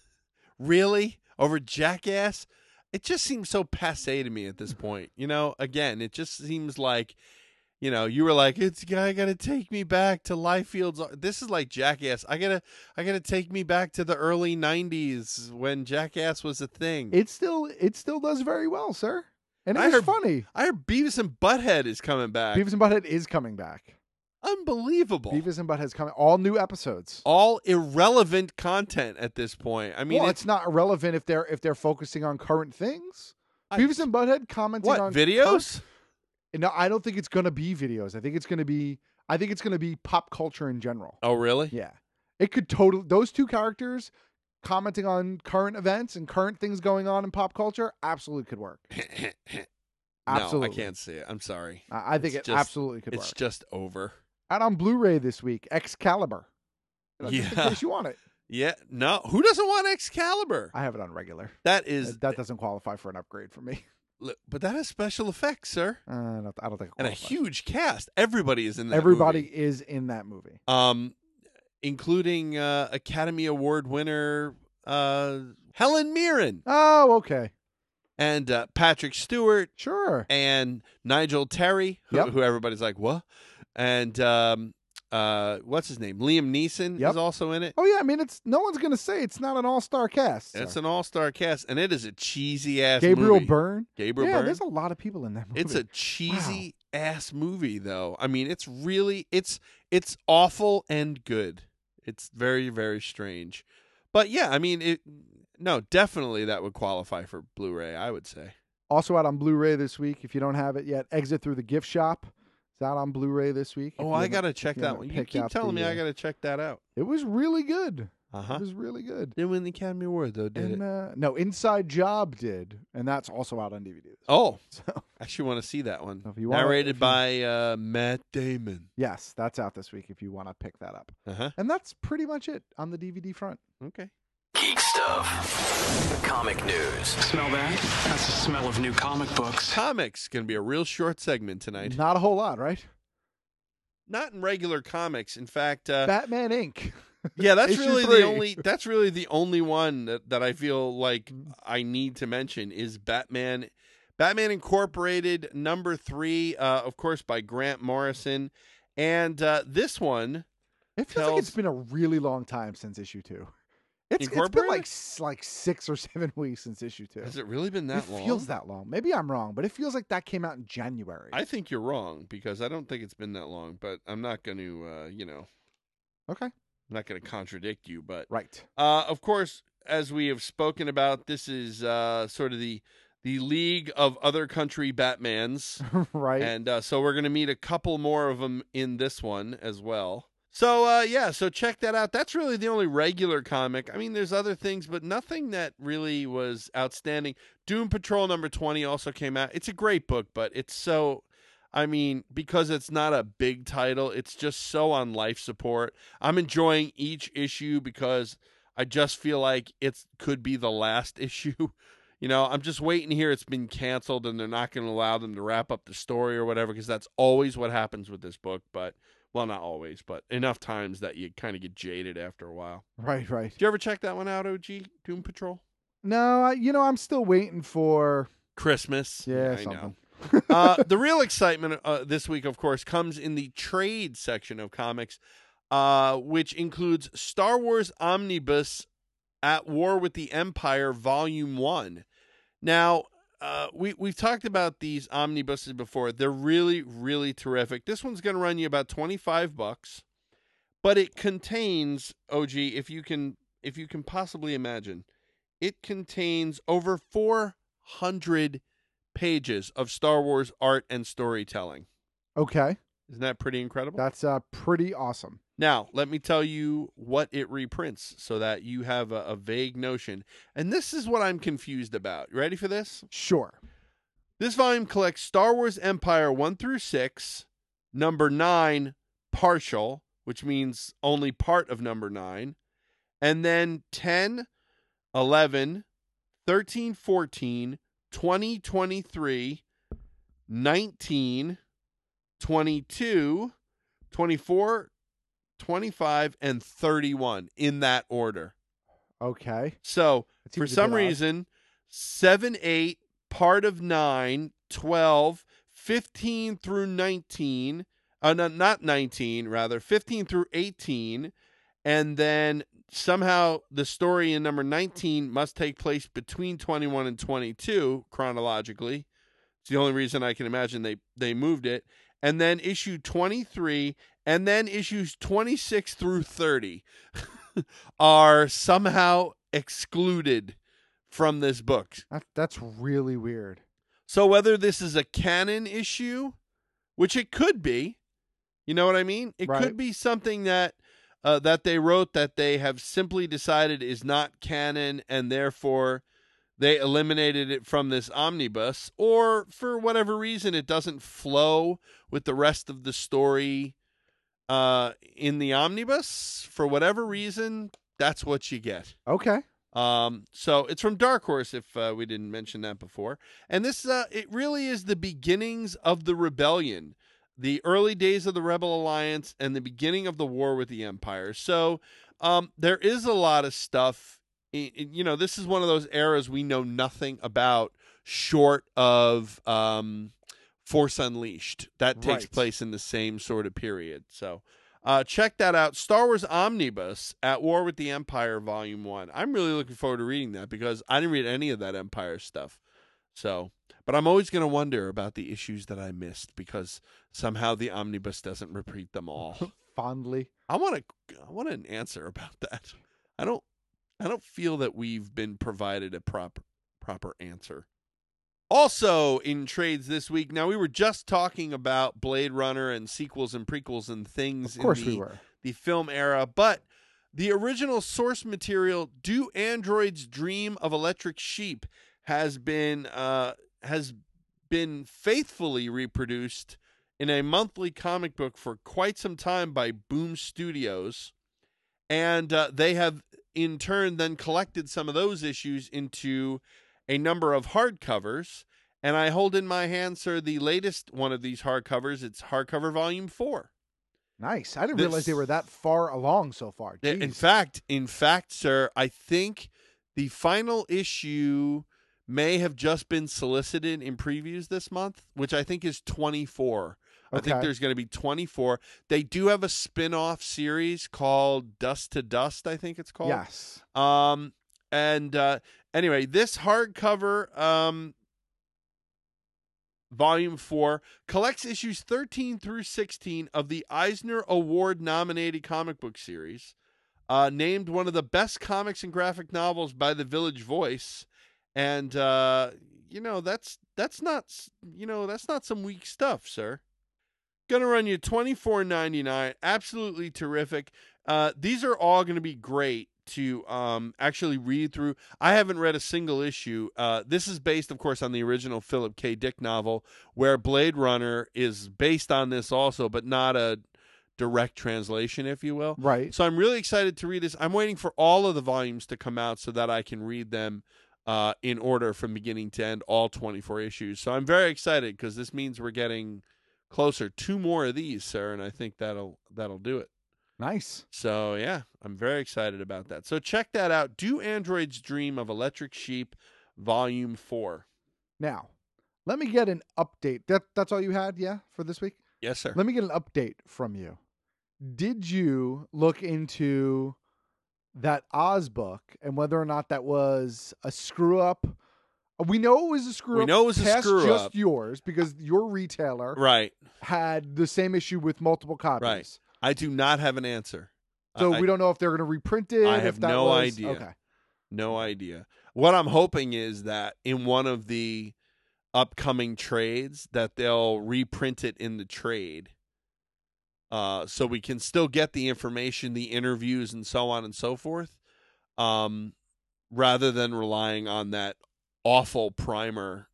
Really? Over Jackass? It just seems so passé to me at this point. You know, again, it just seems like, you know, you were like, it's I gotta take me back to Liefeld's. This is like Jackass. I gotta take me back to the early '90s when Jackass was a thing. It still does very well, sir. And I it's heard- funny. I heard Beavis and Butthead is coming back. Beavis and Butthead is coming back. Unbelievable. Beavis and Butthead's coming. All new episodes. All irrelevant content at this point. I mean, Well, it's not irrelevant if they're focusing on current things. Beavis and Butthead commenting what, on videos? No, I don't think it's gonna be videos. I think it's gonna be pop culture in general. Oh, really? Yeah. It could totally those two characters commenting on current events and current things going on in pop culture absolutely could work. Absolutely. No, I can't see it. I'm sorry. I think It's it just- absolutely could It's work. just over. Out on Blu-ray this week, Excalibur. Just in Yeah. case you want it. Yeah. No. Who doesn't want Excalibur? I have it on regular. That is. That doesn't qualify for an upgrade for me. But that has special effects, sir. I don't think it And a qualifies. huge cast. Everybody is in that Everybody movie. is in that movie. Including Academy Award winner Helen Mirren. Oh, okay. And Patrick Stewart. Sure. And Nigel Terry, who everybody's like, what? And what's his name? Liam Neeson is also in it. Oh yeah, I mean it's no one's gonna say it's not an all-star cast. It's an all-star cast, and it is a cheesy-ass Gabriel movie. Byrne. Gabriel yeah, Byrne. there's a lot of people in that movie. It's a cheesy-ass movie, though. I mean, it's really it's awful and good. It's very, very strange. But yeah, I mean, definitely that would qualify for Blu-ray, I would say. Also out on Blu-ray this week. If you don't have it yet, Exit Through the Gift Shop. It's out on Blu-ray this week. Oh, I gotta check that one. You keep telling me I gotta check that out. It was really good. Uh-huh. It was really good. Didn't win the Academy Award though, did it? No, Inside Job did, and that's also out on DVD. Oh, I actually want to see that one. If you wanna- Narrated by Matt Damon. Yes, that's out this week. If you want to pick that up, Uh-huh. and that's pretty much it on the DVD front. Okay. Geek stuff. Comic news. Smell that? That's the smell of new comic books. Comics gonna be a real short segment tonight. Not a whole lot, right? Not in regular comics. In fact, Batman Inc. Yeah, that's Issue really 3. the only. That's really the only one that I feel like I need to mention is Batman. Batman Incorporated #3, of course, by Grant Morrison, and this one. It feels like it's been a really long time since issue 2. It's been like 6 or 7 weeks since issue 2. Has it really been that long? It feels that long. Maybe I'm wrong, but it feels like that came out in January. I think you're wrong because I don't think it's been that long. But I'm not going to, Okay. I'm not going to contradict you. But right. Of course, as we have spoken about, this is sort of the League of Other Country Batmans, right? And so we're going to meet a couple more of them in this one as well. So, so check that out. That's really the only regular comic. I mean, there's other things, but nothing that really was outstanding. Doom Patrol #20 also came out. It's a great book, but it's so, I mean, because it's not a big title, it's just so on life support. I'm enjoying each issue because I just feel like it could be the last issue. You know, I'm just waiting here. It's been canceled, and they're not going to allow them to wrap up the story or whatever, because that's always what happens with this book, but... Well, not always, but enough times that you kind of get jaded after a while. Right. Did you ever check that one out, OG? Doom Patrol? No, I'm still waiting for Christmas. Yeah, I something. know. The real excitement this week, of course, comes in the trade section of comics, which includes Star Wars Omnibus At War with the Empire, Volume 1. Now, we've talked about these omnibuses before. They're really, really terrific. This one's going to run you about $25, but it contains, OG, if you can possibly imagine, it contains over 400 pages of Star Wars art and storytelling. Okay. Isn't that pretty incredible? That's pretty awesome. Now, let me tell you what it reprints so that you have a vague notion. And this is what I'm confused about. You ready for this? Sure. This volume collects Star Wars Empire 1 through 6, number 9, partial, which means only part of number 9. And then 10, 11, 13, 14, 20, 23, 19, 22, 24, 25, and 31 in that order. Okay. So, That for seems a some bit odd. reason, 7, 8, part of 9, 12, 15 through 19, no, not 19, rather, 15 through 18, and then somehow the story in number 19 must take place between 21 and 22 chronologically. It's the only reason I can imagine they moved it. And then issue 23, and then issues 26 through 30 are somehow excluded from this book. That's really weird. So whether this is a canon issue, which it could be, you know what I mean? It Right. could be something that that they wrote that they have simply decided is not canon, and therefore they eliminated it from this omnibus, or for whatever reason it doesn't flow with the rest of the story in the omnibus. For whatever reason, that's what you get. Okay. So it's from Dark Horse, if we didn't mention that before. And this, it really is the beginnings of the rebellion, the early days of the Rebel Alliance, and the beginning of the war with the Empire. So there is a lot of stuff. You know, this is one of those eras we know nothing about, short of Force Unleashed. That takes Right. place in the same sort of period. So check that out. Star Wars Omnibus, At War with the Empire, Volume 1. I'm really looking forward to reading that because I didn't read any of that Empire stuff. So, but I'm always going to wonder about the issues that I missed because somehow the Omnibus doesn't repeat them all. Fondly. I want an answer about that. I don't feel that we've been provided a proper answer. Also in trades this week, now we were just talking about Blade Runner and sequels and prequels and things Of course in we were. the film era, but the original source material, Do Androids Dream of Electric Sheep, has been faithfully reproduced in a monthly comic book for quite some time by Boom Studios, and they have in turn then collected some of those issues into a number of hardcovers, and I hold in my hand, sir, the latest one of these hardcovers. It's hardcover volume 4. Nice. I didn't realize they were that far along so far. In Jeez. fact, sir, I think the final issue may have just been solicited in previews this month, which I think is 24. I think Okay. there's going to be 24. They do have a spin-off series called Dust to Dust, I think it's called. Yes. Anyway, this hardcover volume 4 collects issues 13 through 16 of the Eisner Award nominated comic book series, named one of the best comics and graphic novels by the Village Voice. And that's not some weak stuff, sir. Gonna run you $24.99. Absolutely terrific. These are all going to be great to actually read through. I haven't read a single issue. This is based, of course, on the original Philip K. Dick novel, where Blade Runner is based on this also, but not a direct translation, if you will. Right. So I'm really excited to read this. I'm waiting for all of the volumes to come out so that I can read them in order from beginning to end, all 24 issues. So I'm very excited because this means we're getting closer. 2 more of these, sir, and I think that'll do it. Nice. So yeah, I'm very excited about that. So check that out. Do Androids Dream of Electric Sheep, Volume 4. Now, let me get an update. That's all you had, yeah, for this week? Yes, sir. Let me get an update from you. Did you look into that Oz book and whether or not that was a screw up? We know it was a screw up. We know it was a past screw just up. yours because your retailer Right. had the same issue with multiple copies. Right. I do not have an answer. So we don't know if they're going to reprint it. I if have that no was- idea. Okay. No idea. What I'm hoping is that in one of the upcoming trades that they'll reprint it in the trade. So we can still get the information, the interviews, and so on and so forth, rather than relying on that awful primer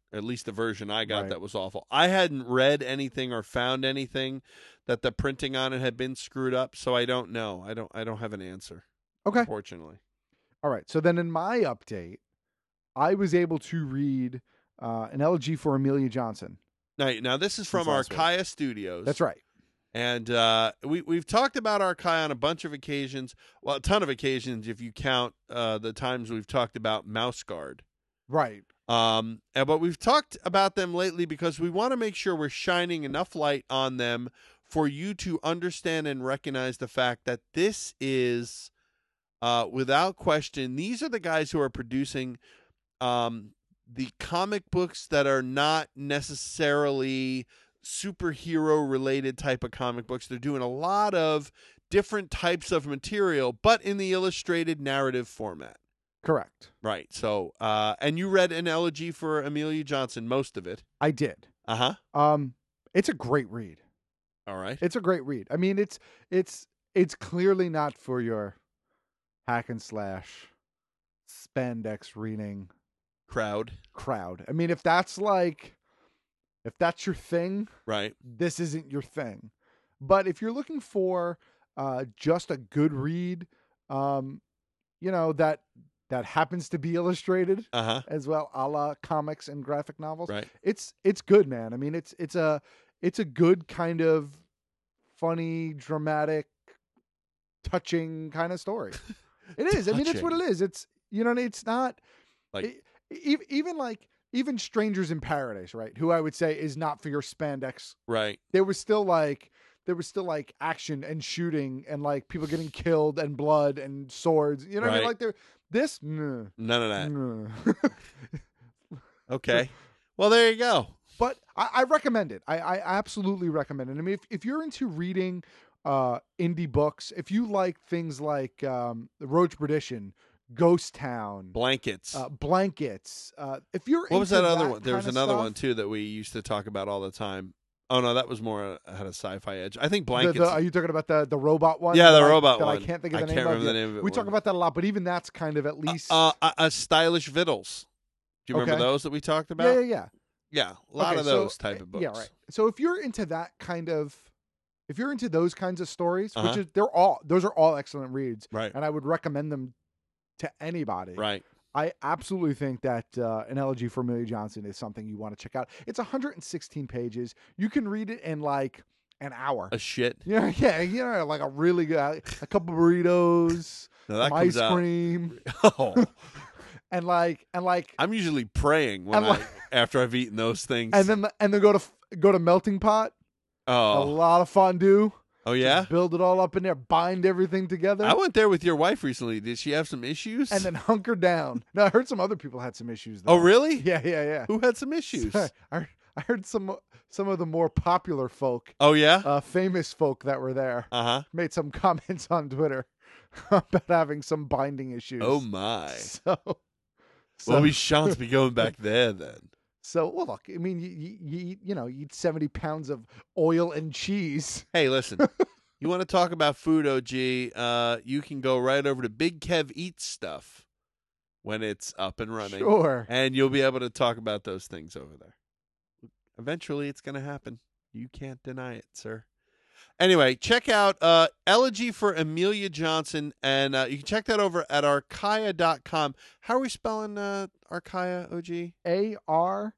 At least the version I got Right. that was awful. I hadn't read anything or found anything that the printing on it had been screwed up, so I don't know. I don't have an answer. Okay. Unfortunately. All right. So then in my update, I was able to read an elegy for Amelia Johnson. Now this is from last week. Archaia Studios. That's right. And we've talked about Archaia on a bunch of occasions. Well, a ton of occasions if you count the times we've talked about Mouse Guard. Right. But we've talked about them lately because we want to make sure we're shining enough light on them for you to understand and recognize the fact that this is, without question, these are the guys who are producing the comic books that are not necessarily superhero-related type of comic books. They're doing a lot of different types of material, but in the illustrated narrative format. Correct. Right. So, and you read an elegy for Amelia Johnson, most of it. I did. Uh-huh. It's a great read. All right. It's a great read. I mean, it's clearly not for your hack and slash spandex reading crowd. I mean, if that's your thing, right, this isn't your thing. But if you're looking for just a good read, that happens to be illustrated as well, a la comics and graphic novels. Right. It's good, man. I mean, it's a good kind of funny, dramatic, touching kind of story. It is. I mean, it's what it is. It's it's not like even Strangers in Paradise, right? Who I would say is not for your spandex. Right. There was still action and shooting and like people getting killed and blood and swords. You know what I mean? Like this none of that. Nah. Okay. Well, there you go. But I recommend it. I absolutely recommend it. I mean, if you're into reading indie books, if you like things like The Roach Perdition, Ghost Town, Blankets. If you're what was into that other one? There was kind of another stuff, one too that we used to talk about all the time. Oh no, that was more had a sci-fi edge. I think Blankets. Are you talking about the robot one? Yeah, the robot that one. I can't think of I the name can't of. remember the name of it. We talk about that a lot, but even that's kind of at least a Stylish Victuals. Do you remember those that we talked about? Yeah. Yeah, a lot of those type of books. Yeah, right. So if you're into that kind of, if you're into those kinds of stories, which is those are all excellent reads, right? And I would recommend them to anybody, right? I absolutely think that an elegy for Amelia Johnson is something you want to check out. It's 116 pages. You can read it in like an hour. A shit. Yeah, like a really good, a couple burritos, some ice cream. Oh. And like, I'm usually praying when after I've eaten those things, and then go to Melting Pot. Oh, a lot of fondue. Oh yeah, just build it all up in there, bind everything together. I went there with your wife recently. Did she have some issues? And then hunker down. No, I heard some other people had some issues. Though. Oh really? Yeah. Who had some issues? I heard some of the more popular folk. Oh yeah, famous folk that were there. Made some comments on Twitter about having some binding issues. Oh my. So we shan't be going back there then. So, well, look, I mean, you eat 70 pounds of oil and cheese. Hey, listen, you want to talk about food, OG, you can go right over to Big Kev Eats Stuff when it's up and running. Sure. And you'll be able to talk about those things over there. Eventually, it's going to happen. You can't deny it, sir. Anyway, check out Elegy for Amelia Johnson, and you can check that over at Archaia.com. How are we spelling Archaia, OG? ARCHAIA.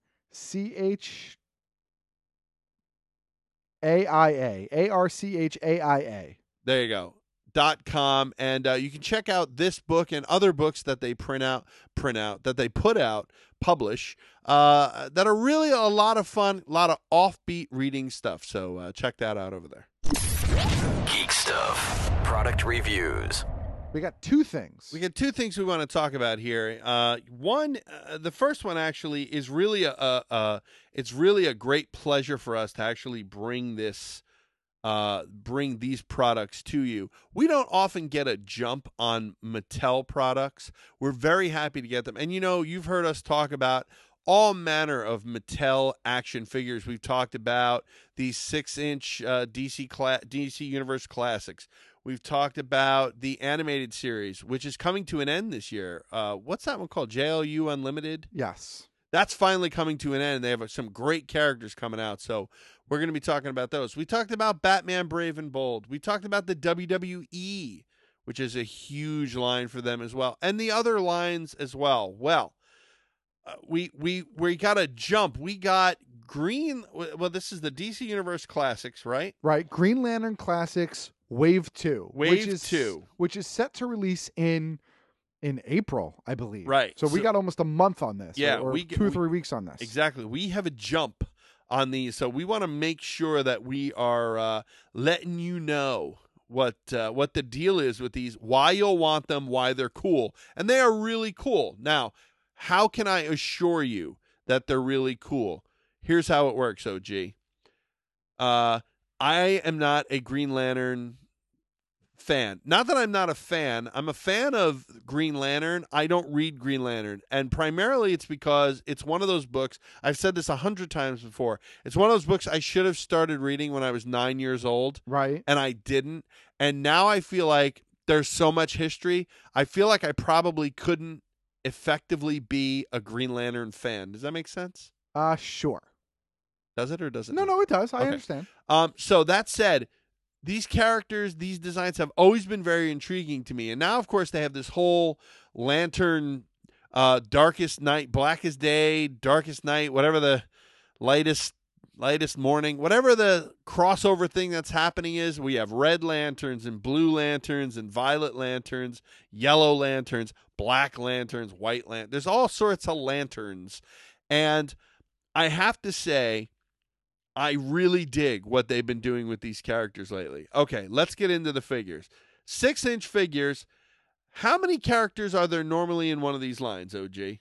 ARCHAIA. There you go. .com, and you can check out this book and other books that they print out, that they put out, publish, that are really a lot of fun, a lot of offbeat reading stuff. So check that out over there. Geek Stuff. Product reviews. We got two things. We got two things we want to talk about here. One, the first one actually is really it's really a great pleasure for us to actually bring these products to you. We don't often get a jump on Mattel products. We're very happy to get them. And you've heard us talk about all manner of Mattel action figures. We've talked about these 6-inch DC Universe Classics. We've talked about the animated series, which is coming to an end this year. What's that one called? JLU Unlimited? Yes. that's finally coming to an end. They have some great characters coming out, so we're going to be talking about those. We talked about Batman Brave and Bold. We talked about the WWE, which is a huge line for them as well, and the other lines as well. Well, we got to jump. We got well, this is the DC Universe Classics, right? Right. Green Lantern Classics Wave 2. Wave 2. Which is set to release in April, I believe. Right. So we got almost a month on this. Yeah. Or 2 or 3 weeks on this. Exactly. We have a jump on these, so we want to make sure that we are letting you know what the deal is with these, why you'll want them, why they're cool. And they are really cool. Now, how can I assure you that they're really cool? Here's how it works, OG. I am not a Green Lantern fan. Not that I'm not a fan. I'm a fan of Green Lantern. I don't read Green Lantern. And primarily it's because it's one of those books. I've said this 100 times before. It's one of those books I should have started reading when I was 9 years old. Right. And I didn't. And now I feel like there's so much history. I feel like I probably couldn't effectively be a Green Lantern fan. Does that make sense? Sure. Does it or does it? No, it does. I understand. So that said, these characters, these designs have always been very intriguing to me. And now, of course, they have this whole Lantern, darkest night, blackest day, darkest night, whatever the lightest morning, whatever the crossover thing that's happening is. We have red lanterns and blue lanterns and violet lanterns, yellow lanterns, black lanterns, white lanterns. There's all sorts of lanterns. And I have to say, I really dig what they've been doing with these characters lately. Okay, let's get into the figures. 6-inch figures. How many characters are there normally in one of these lines, OG?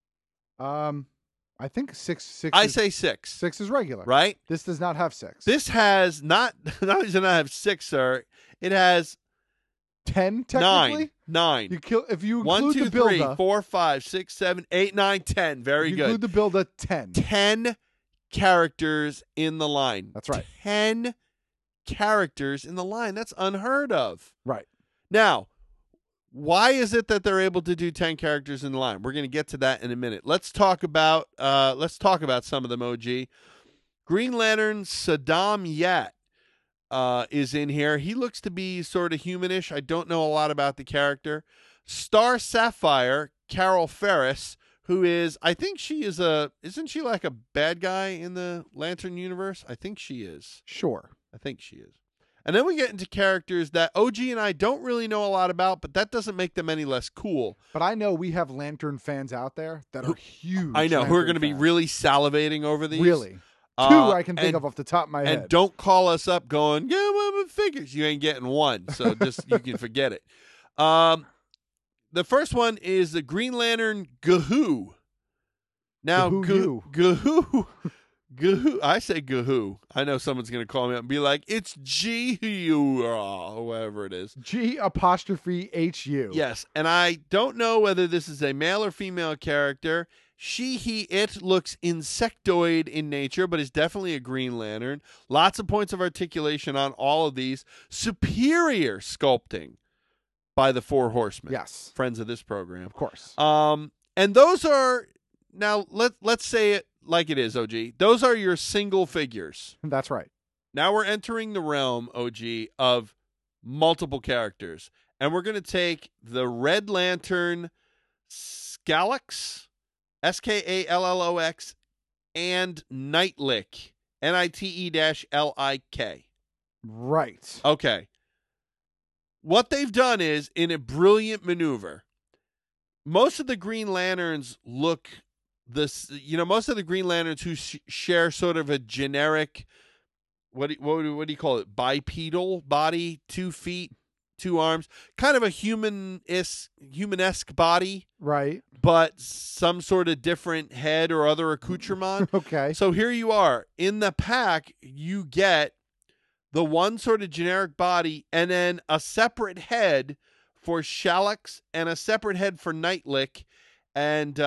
I think six. I say 6. 6 is regular. Right? This does not have 6. This has not only does it not have 6, sir, it has 10 technically? 9. If you include 1, 2, the builder. 3, 4, 5, 6, 7, 8, 9, 10. Very good. Include the builder, 10. 10 characters in the line. That's right. 10 characters in the line. That's unheard of. Right. Now, why is it that they're able to do 10 characters in the line? We're going to get to that in a minute. Let's talk about some of them, OG. Green Lantern Saddam Yat is in here. He looks to be sort of humanish. I don't know a lot about the character. Star Sapphire, Carol Ferris, who is, I think she is isn't she like a bad guy in the Lantern universe? I think she is. Sure. I think she is. And then we get into characters that OG and I don't really know a lot about, but that doesn't make them any less cool. But I know we have Lantern fans out there that are huge. I know, who are going to be really salivating over these. Really? 2 I can think of off the top of my head. And don't call us up going, yeah, well, figures. You ain't getting one, so just you can forget it. The first one is the Green Lantern Gahoo. Now, Gahoo. I say Gahoo. I know someone's going to call me up and be like, it's G-U, or whatever it is. G''HU. Yes, and I don't know whether this is a male or female character. She, he, it looks insectoid in nature, but is definitely a Green Lantern. Lots of points of articulation on all of these. Superior sculpting by the Four Horsemen. Yes. Friends of this program. Of course. And those are, now let's say it like it is, OG. Those are your single figures. That's right. Now we're entering the realm, OG, of multiple characters. And we're going to take the Red Lantern Skalox, Skalox, and Nightlick, Nite-Lik. Right. Okay. What they've done is, in a brilliant maneuver, most of the Green Lanterns look most of the Green Lanterns who share sort of a generic, what do you call it, bipedal body, 2 feet, 2 arms, kind of a humanesque body, right? But some sort of different head or other accoutrement. Okay. So here you are in the pack. You get the one sort of generic body, and then a separate head for Skalox and a separate head for Nightlick, and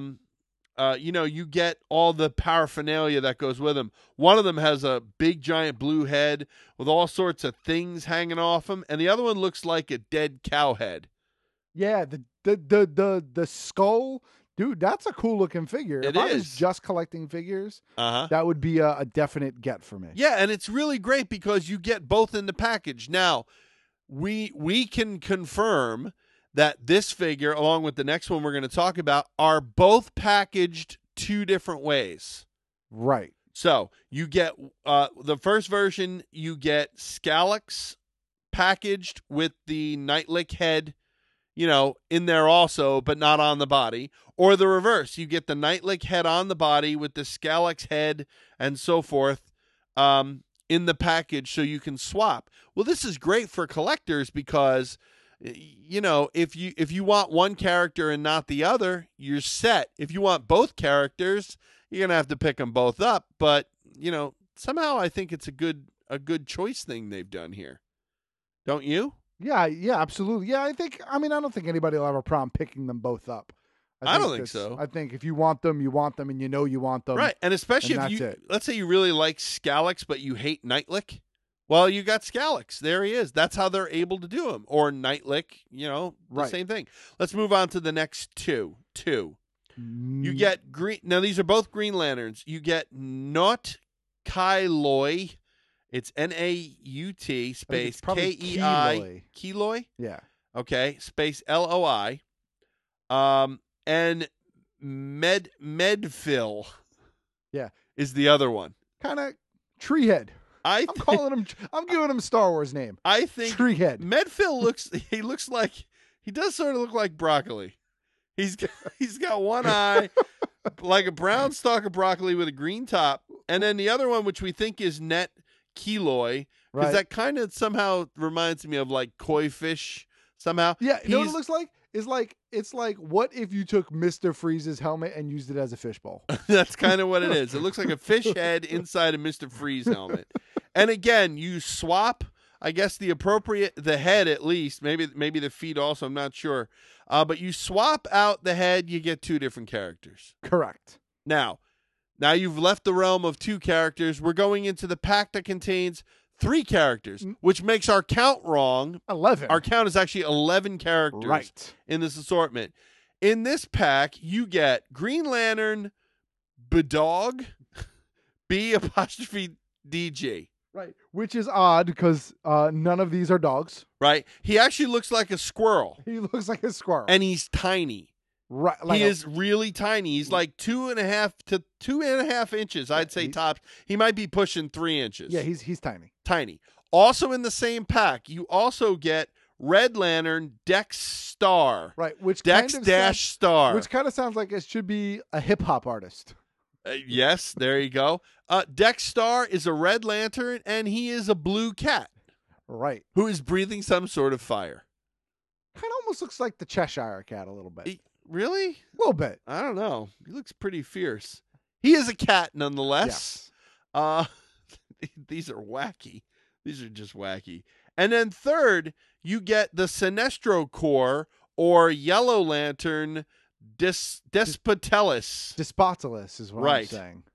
you get all the paraphernalia that goes with them. One of them has a big giant blue head with all sorts of things hanging off him, and the other one looks like a dead cow head. Yeah, the skull Dude, that's a cool looking figure. It if I was is. just collecting figures, Uh-huh. that would be a definite get for me. Yeah, and it's really great because you get both in the package. Now, we can confirm that this figure, along with the next one we're going to talk about, are both packaged two different ways. Right. So you get the first version, you get Skalax packaged with the Nightlick head, in there also, but not on the body. Or the reverse, you get the Nightlick head on the body with the Skalax head and so forth in the package, so you can swap. Well, this is great for collectors because, if you want one character and not the other, you're set. If you want both characters, you're gonna have to pick them both up. But somehow I think it's a good choice thing they've done here. Don't you? Yeah, absolutely. Yeah, I don't think anybody will have a problem picking them both up. I don't think so. I think if you want them, you want them, and you want them. Right, and especially and if that's it. let's say you really like Skalax, but you hate Nightlick. Well, you got Skalax. There he is. That's how they're able to do him. Or Nightlick, the Right. same thing. Let's move on to the next two. You get green. Now, these are both Green Lanterns. You get Naut Kailoi. It's Naut space Kei. Keloy? Yeah. Okay. Space Loi. And Medfill. Yeah. Is the other one. Kind of Treehead. I'm calling him. I'm giving him Star Wars name. I think Treehead. Medfill he does sort of look like broccoli. He's got one eye, like a brown stalk of broccoli with a green top, and then the other one, which we think is Net Keloy, because that kind of somehow reminds me of like koi fish. Somehow, Yeah, you know what it looks like? It's like what if you took Mr. Freeze's helmet and used it as a fishbowl? That's kind of what it is. It looks like a fish head inside a Mr. Freeze helmet. And again, you swap, I guess, the head at least, maybe the feet also, I'm not sure. But you swap out the head, you get two different characters. Correct. Now you've left the realm of two characters. We're going into the pack that contains 3 characters, which makes our count wrong. 11. Our count is actually 11 characters in this assortment. In this pack, you get Green Lantern, Bedog, B''DG. Right. Which is odd because none of these are dogs. Right. He actually looks like a squirrel. He looks like a squirrel. And he's tiny. Right. He is really tiny. He's like 2.5 to 2.5 inches, I'd say tops. He might be pushing 3 inches. Yeah, he's tiny. Tiny. Also in the same pack, you also get Red Lantern Dex Star. Right. Which Dex kind of Dash Star. Which kind of sounds like it should be a hip hop artist. Yes, there you go. Dex Star is a Red Lantern, and he is a blue cat. Right. Who is breathing some sort of fire. Kind of almost looks like the Cheshire Cat a little bit. Really? A little bit. I don't know. He looks pretty fierce. He is a cat nonetheless. Yes. These are wacky. These are just wacky. And then third, you get the Sinestro Corps or Yellow Lantern Despotelis. Despotelis is what I'm saying.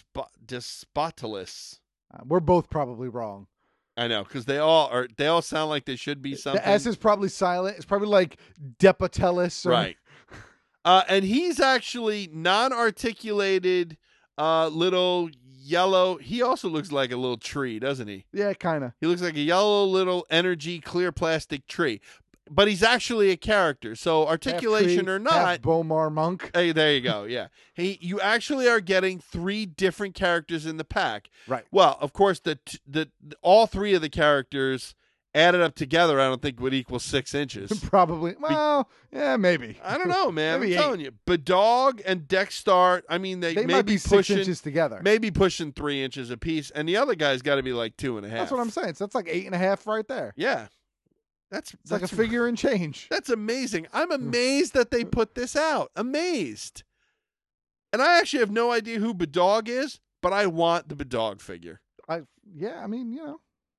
Despotelis. We're both probably wrong. I know, because they all sound like they should be something. The S is probably silent. It's probably like Depotelis. Right. And he's actually non-articulated little yellow. He also looks like a little tree, doesn't he? Yeah, kind of. He looks like a yellow little energy clear plastic tree. But he's actually a character. So articulation or not. Half Bomar Monk. Hey, there you go. Yeah. You actually are getting 3 different characters in the pack. Right. Well, of course, all 3 of the characters added up together, I don't think would equal 6 inches. Probably. Well, yeah, maybe. I don't know, man. Maybe I'm telling you. Bedog and Dexstar, I mean, they may might be pushing 6 inches together. Maybe pushing 3 inches apiece. And the other guy's got to be like 2.5. That's what I'm saying. So that's like 8.5 right there. Yeah. That's like a figure and change. That's amazing. I'm amazed that they put this out. Amazed. And I actually have no idea who Bedog is, but I want the Bedog figure. I mean, you know.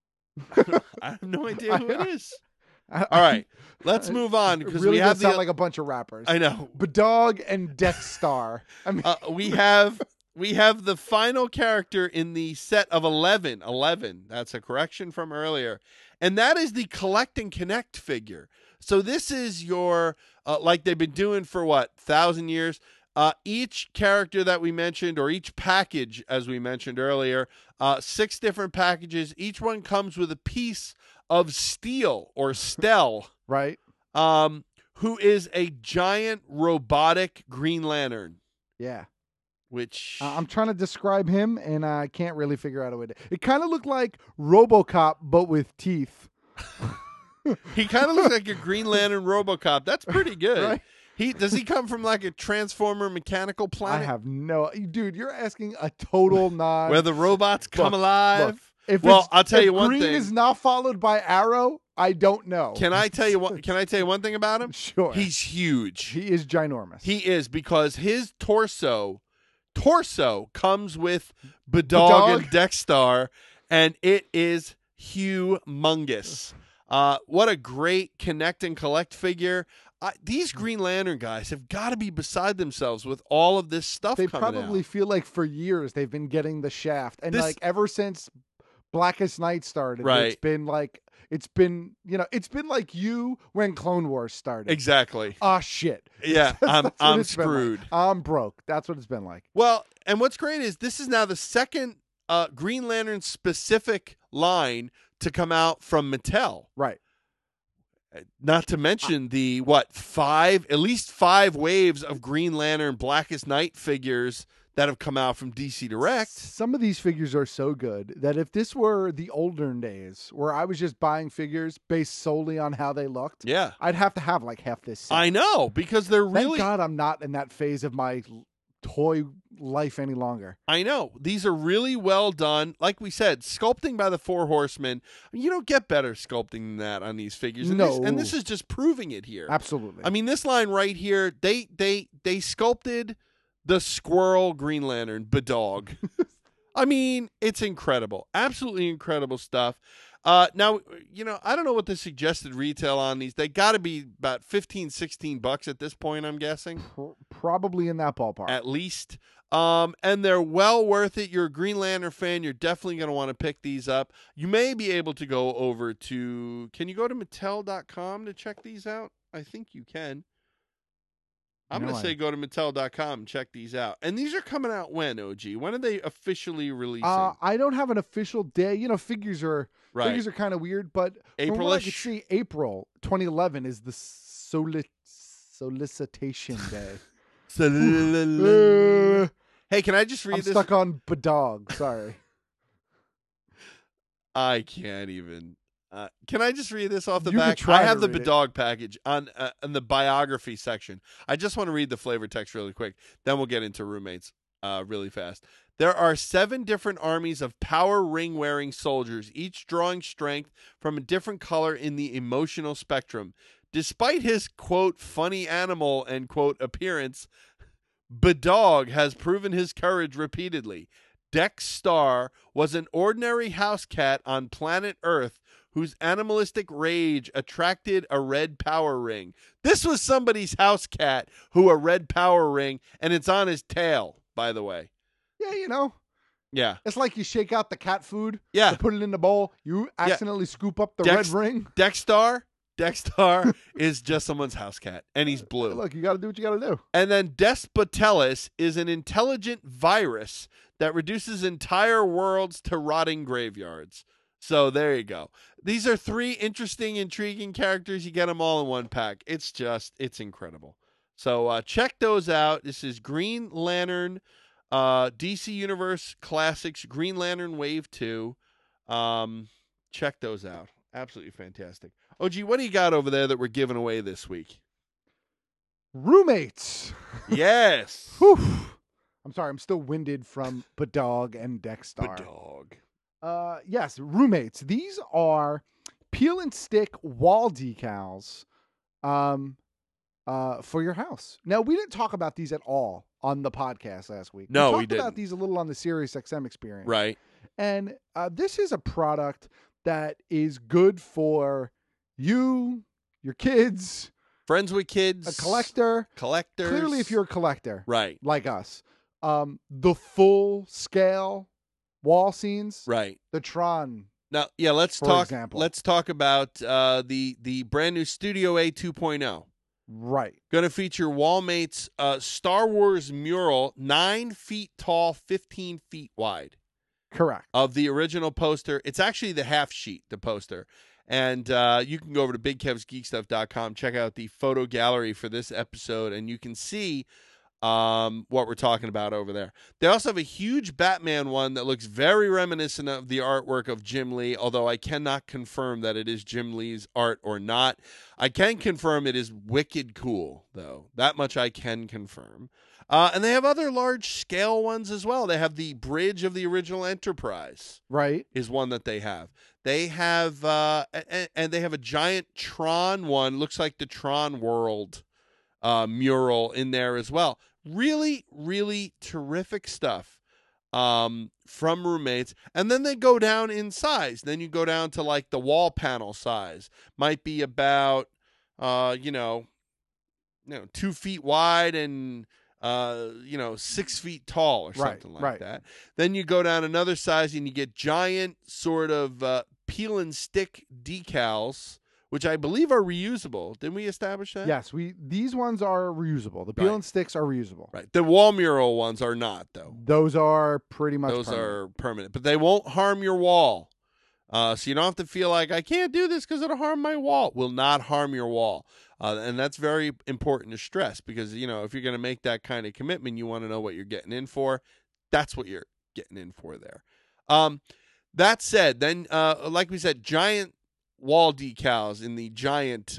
I have no idea who it is. All right, let's move on because really we have sound like a bunch of rappers. I know. Bedog and Death Star. I mean, we have the final character in the set of 11. 11. That's a correction from earlier. And that is the Collect and Connect figure. So this is your, like they've been doing for 1,000 years. Each character that we mentioned, or each package, as we mentioned earlier, 6 different packages. Each one comes with a piece of steel or Stel. Right. Who is a giant robotic Green Lantern. Yeah. Which I'm trying to describe him, and I can't really figure out a way to. It kind of looked like RoboCop, but with teeth. He kind of looks like a Green Lantern RoboCop. That's pretty good. Right? Does he come from like a Transformer mechanical planet? I have no, dude. You're asking a total non. Where the robots come alive. Look, I'll tell you one Green thing. is not followed by Arrow, I don't know. Can I tell you one thing about him? Sure. He's huge. He is ginormous. He is, because his torso comes with Bedog and Dexstar, and it is humongous. What a great connect and collect figure. These Green Lantern guys have got to be beside themselves with all of this stuff They coming probably out. feel like for years they've been getting the shaft, and This- like ever since Blackest Night started, Right. it's been like you when Clone Wars started. Exactly. Ah, shit. Yeah, That's what I'm it's been like. screwed. I'm broke. That's what it's been like. Well, and what's great is this is now the second Green Lantern specific line to come out from Mattel. Right. Not to mention the at least 5 waves of Green Lantern Blackest Night figures that have come out from DC Direct. Some of these figures are so good that if this were the olden days where I was just buying figures based solely on how they looked, Yeah. I'd have to have like half this set. I know, because they're really... Thank God I'm not in that phase of my toy life any longer. I know. These are really well done. Like we said, sculpting by the 4 Horsemen. You don't get better sculpting than that on these figures. And No. this is just proving it here. Absolutely. I mean, this line right here, they sculpted the squirrel Green Lantern, Bedog. I mean, it's incredible. Absolutely incredible stuff. Now, I don't know what the suggested retail on these. They got to be about $15-16 at this point, I'm guessing. Probably in that ballpark. At least. And they're well worth it. You're a Green Lantern fan. You're definitely going to want to pick these up. You may be able to go over to... Can you go to Mattel.com to check these out? I think you can. I'm going to say go to Mattel.com and check these out. And these are coming out when, OG? When are they officially releasing? I don't have an official day. Figures are kind of weird, but from what I could April-ish? see, April 2011 is the solicitation day. Hey, can I just read I'm this? stuck on Bedog. Sorry. I can't even. Can I just read this off the You could back? try I have to the read it. Bedog package on in the biography section. I just want to read the flavor text really quick. Then we'll get into roommates really fast. There are 7 different armies of power ring-wearing soldiers, each drawing strength from a different color in the emotional spectrum. Despite his, quote, funny animal, end quote, appearance, Bedog has proven his courage repeatedly. Dexstar was an ordinary house cat on planet Earth whose animalistic rage attracted a red power ring. This was somebody's house cat who a red power ring, and it's on his tail, by the way. Yeah, Yeah. it's like you shake out the cat food. Yeah. To put it in the bowl. You accidentally scoop up the red ring. Dexstar is just someone's house cat, and he's blue. Look, you got to do what you got to do. And then Despotellis is an intelligent virus that reduces entire worlds to rotting graveyards. So there you go. These are 3 interesting, intriguing characters. You get them all in one pack. It's incredible. So check those out. This is Green Lantern, DC Universe Classics, Green Lantern Wave 2. Check those out. Absolutely fantastic. OG, what do you got over there that we're giving away this week? Roommates. Yes. Whew. I'm sorry. I'm still winded from Bedog and Dexstar. Bedog. Yes, roommates. These are peel and stick wall decals for your house. Now, we didn't talk about these at all on the podcast last week. No, we talked about didn't. these a little on the Sirius XM experience. Right. And this is a product that is good for you, your kids, friends with kids, a collectors. Clearly, if you're a collector, right, like us, the full scale wall scenes, right, the Tron Now, yeah, let's For talk. example. Let's talk about the brand new Studio A 2.0. Right. Going to feature Wallmate's Star Wars mural, 9 feet tall, 15 feet wide. Correct. Of the original poster. It's actually the half sheet, the poster. And you can go over to BigKevsGeekStuff.com, check out the photo gallery for this episode, and you can see what we're talking about over there. They also have a huge Batman one that looks very reminiscent of the artwork of Jim Lee, although I cannot confirm that it is Jim Lee's art or not. I can confirm it is wicked cool, though. That much I can confirm. And they have other large-scale ones as well. They have the bridge of the original Enterprise. Right. Is one that they have. They have, and they have a giant Tron one. Looks like the Tron World mural in there as well. Really, really terrific stuff from Roommates. And then they go down in size. Then you go down to like the wall panel size. Might be about, 2 feet wide and 6 feet tall or something like that. Then you go down another size and you get giant sort of peel and stick decals, which I believe are reusable. Didn't we establish that? Yes, these ones are reusable. The peel and sticks are reusable. Right. The wall mural ones are not, though. Those are pretty much Those permanent. are permanent, but they won't harm your wall. So you don't have to feel like I can't do this because it'll harm my wall. Will not harm your wall. And that's very important to stress because, if you're going to make that kind of commitment, you want to know what you're getting in for. That's what you're getting in for there. That said, then, like we said, giant wall decals in the giant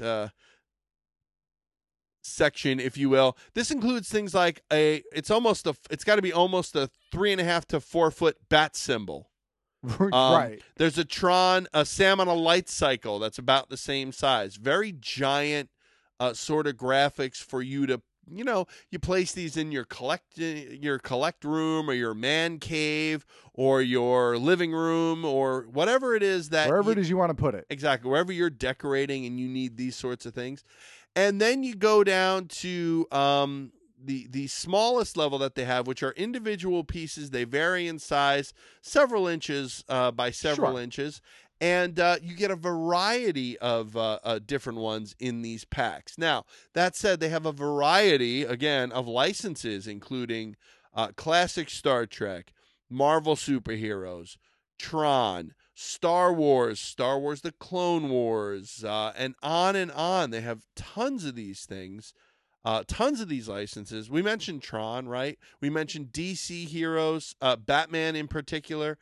section, if you will. This includes things like it's got to be almost a 3.5 to 4 foot bat symbol. Right. There's a Sam on a light cycle that's about the same size. Very giant sort of graphics for you to, you place these in your collect room or your man cave or your living room or whatever it is that wherever it is you want to put it. Exactly. Wherever you're decorating and you need these sorts of things. And then you go down to the smallest level that they have, which are individual pieces. They vary in size, several inches by several inches. And you get a variety of different ones in these packs. Now, that said, they have a variety, again, of licenses, including classic Star Trek, Marvel superheroes, Tron, Star Wars, The Clone Wars, and on and on. They have tons of these things, tons of these licenses. We mentioned Tron, right? We mentioned DC heroes, Batman in particular.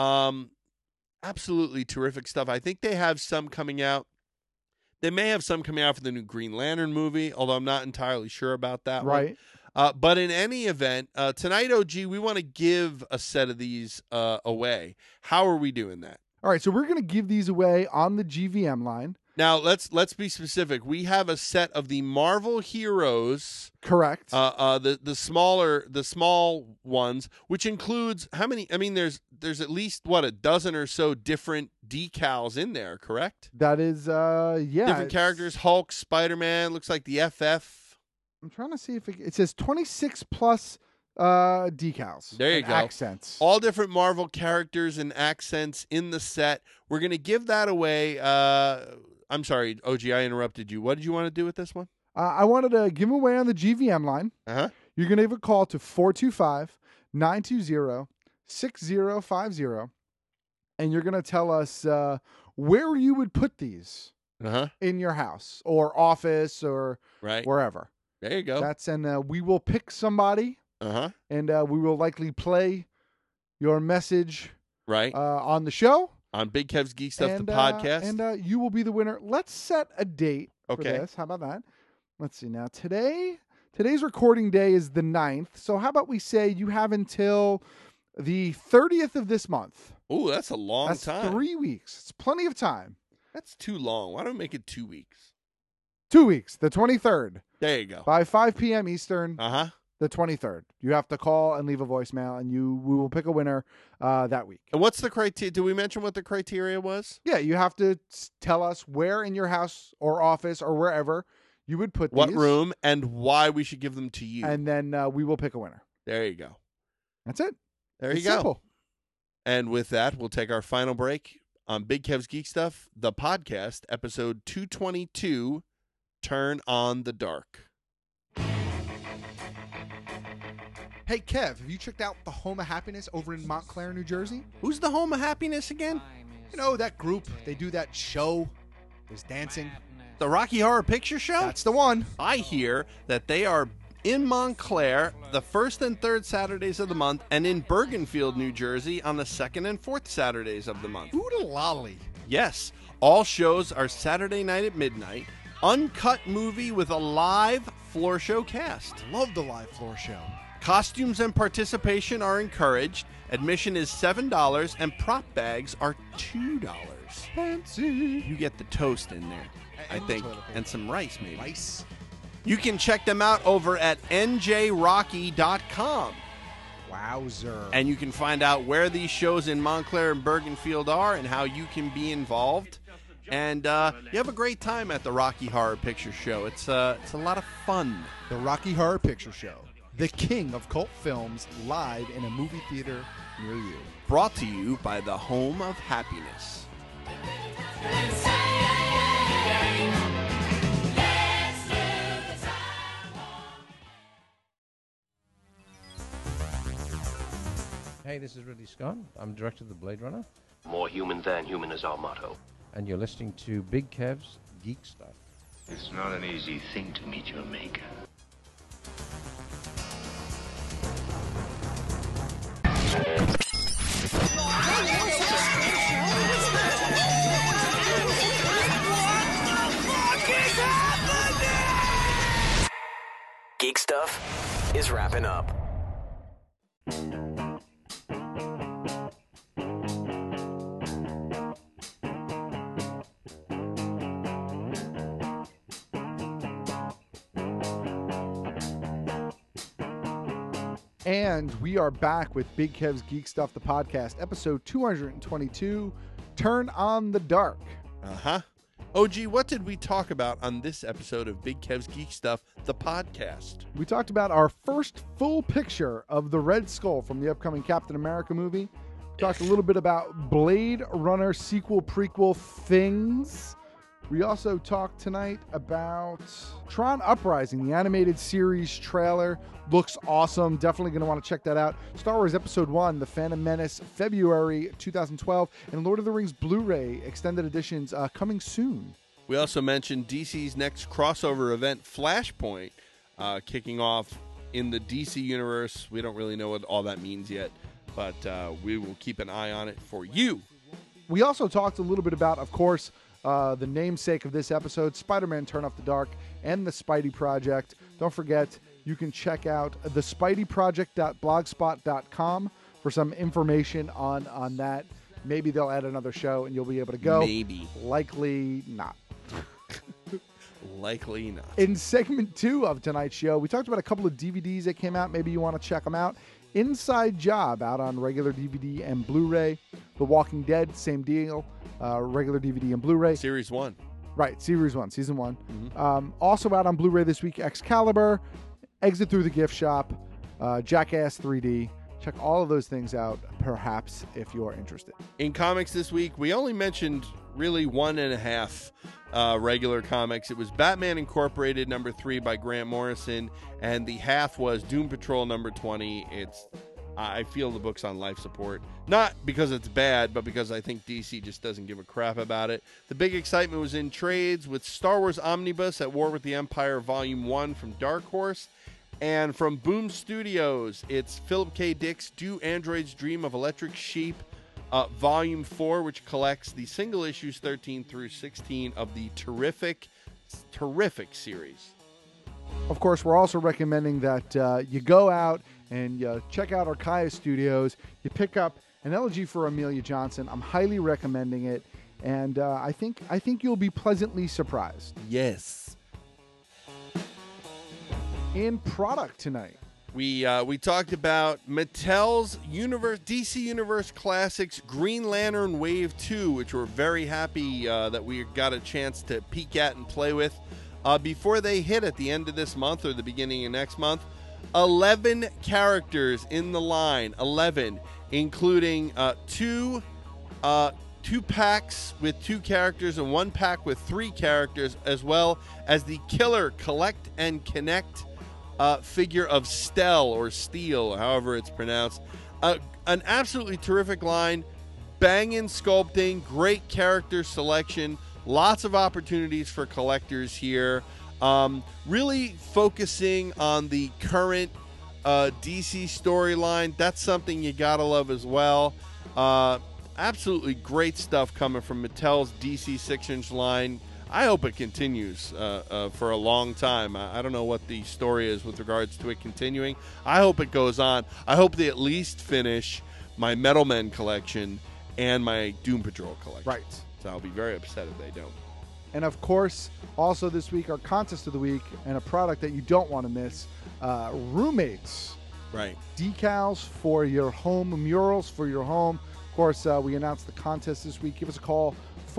Absolutely terrific stuff. I think they have some coming out. They may have some coming out for the new Green Lantern movie, although I'm not entirely sure about that one. But in any event, tonight, OG, we want to give a set of these away. How are we doing that? All right, so we're going to give these away on the GVM line. Now, let's be specific. We have a set of the Marvel Heroes. Correct. The small ones, which includes how many? I mean, there's at least a dozen or so different decals in there. Correct. That is, different characters: Hulk, Spider-Man. Looks like the FF. I'm trying to see if it says 26 plus decals. There you go. Accents. All different Marvel characters and accents in the set. We're gonna give that away. I'm sorry, OG, I interrupted you. What did you want to do with this one? I wanted to give them away on the GVM line. You're going to give a call to 425-920-6050, and you're going to tell us where you would put these in your house or office or wherever. There you go. And we will pick somebody, and we will likely play your message on the show. On Big Kev's Geek Stuff, the podcast. And you will be the winner. Let's set a date for this. How about that? Let's see now. Today's recording day is the 9th. So how about we say you have until the 30th of this month. Oh, that's a long time. That's 3 weeks. It's plenty of time. That's too long. Why don't we make it 2 weeks? 2 weeks. The 23rd. There you go. By 5 p.m. Eastern. The 23rd. You have to call and leave a voicemail, and we will pick a winner that week. And what's the criteria? Did we mention what the criteria was? Yeah, you have to tell us where in your house or office or wherever you would put what these. Room and why we should give them to you. And then we will pick a winner. There you go. That's it. There it's you go. Simple. And with that, we'll take our final break. on Big Kev's Geek Stuff, the podcast, episode 222, Turn on the Dark. Hey, Kev, have you checked out the Home of Happiness over in Montclair, New Jersey? Who's the Home of Happiness again? You know, that group. They do that show. There's dancing. The Rocky Horror Picture Show? That's the one. I hear that they are in Montclair the first and third Saturdays of the month, and in Bergenfield, New Jersey on the second and fourth Saturdays of the month. Oodalolly. Yes, all shows are Saturday night at midnight. Uncut movie with a live floor show cast. Love the live floor show. Costumes and participation are encouraged. Admission is $7 and prop bags are $2. Fancy. You get the toast in there, I think, and some rice maybe. Rice. You can check them out over at njrocky.com. Wowzer. And you can find out where these shows in Montclair and Bergenfield are and how you can be involved. And you have a great time at the Rocky Horror Picture Show. It's a lot of fun. The Rocky Horror Picture Show. The king of cult films, live in a movie theater near you. Brought to you by the Home of Happiness. Hey, this is Ridley Scott. I'm director of the Blade Runner. More human than human is our motto. And you're listening to Big Kev's Geek Stuff. It's not an easy thing to meet your maker. Geek Stuff is wrapping up. And we are back with Big Kev's Geek Stuff, the podcast, episode 222, Turn on the Dark. Uh-huh. OG, what did we talk about on this episode of Big Kev's Geek Stuff, the podcast? We talked about our first full picture of the Red Skull from the upcoming Captain America movie. We talked a little bit about Blade Runner sequel prequel things. We also talked tonight about Tron Uprising, the animated series trailer. Looks awesome. Definitely going to want to check that out. Star Wars Episode 1, The Phantom Menace, February 2012, and Lord of the Rings Blu-ray extended editions coming soon. We also mentioned DC's next crossover event, Flashpoint, kicking off in the DC universe. We don't really know what all that means yet, but we will keep an eye on it for you. We also talked a little bit about, of course, the namesake of this episode, Spider-Man Turn Off the Dark, and the Spidey Project. Don't forget, you can check out the spideyproject.blogspot.com for some information on that. Maybe they'll add another show and you'll be able to go. Maybe. Likely not. Likely not. In segment 2 of tonight's show, we talked about a couple of DVDs that came out. Maybe you want to check them out. Inside Job, out on regular DVD and Blu-ray. The Walking Dead, same deal. Regular DVD and Blu-ray. Series 1. Right, Series 1, Season 1. Mm-hmm. Also out on Blu-ray this week, Excalibur, Exit Through the Gift Shop, Jackass 3D. Check all of those things out, perhaps, if you're interested. In comics this week, we only mentioned really 1.5 regular comics. It was Batman Incorporated number 3 by Grant Morrison, and the half was Doom Patrol number 20. I feel the book's on life support. Not because it's bad, but because I think DC just doesn't give a crap about it. The big excitement was in trades with Star Wars Omnibus at War with the Empire Volume 1 from Dark Horse. And from Boom Studios, it's Philip K. Dick's Do Androids Dream of Electric Sheep, Volume 4, which collects the single issues 13 through 16 of the terrific series. Of course, we're also recommending that you go out and you check out Archaia Studios. You pick up an elegy for Amelia Johnson. I'm highly recommending it, and I think you'll be pleasantly surprised. Yes. In product tonight, we talked about Mattel's DC Universe Classics Green Lantern Wave 2, which we're very happy that we got a chance to peek at and play with before they hit at the end of this month or the beginning of next month. 11 characters in the line, 11, including 2 2 packs with 2 characters and 1 pack with 3 characters, as well as the Killer Collect and Connect figure of Stell or Steel, however it's pronounced. An absolutely terrific line, banging sculpting, great character selection, lots of opportunities for collectors here. Really focusing on the current DC storyline. That's something you gotta love as well. Absolutely great stuff coming from Mattel's DC 6-inch line. I hope it continues for a long time. I don't know what the story is with regards to it continuing. I hope it goes on. I hope they at least finish my Metal Men collection and my Doom Patrol collection. Right. So I'll be very upset if they don't. And of course, also this week, our contest of the week and a product that you don't want to miss, Roommates. Right. Decals for your home, murals for your home. Of course, we announced the contest this week. Give us a call,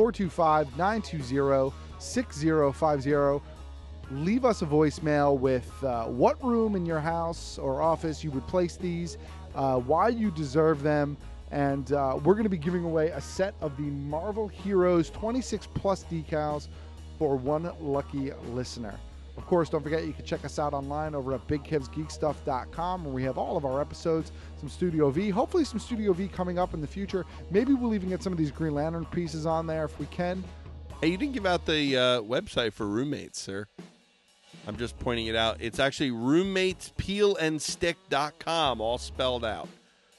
425-920-6050. Leave us a voicemail with what room in your house or office you would place these, why you deserve them, and we're going to be giving away a set of the Marvel Heroes 26-plus decals for one lucky listener. Of course, don't forget you can check us out online over at BigKevsGeekStuff.com, where we have all of our episodes, some Studio V, hopefully some Studio V coming up in the future. Maybe we'll even get some of these Green Lantern pieces on there if we can. Hey, you didn't give out the website for Roommates, sir. I'm just pointing it out. It's actually roommatespeelandstick.com, all spelled out.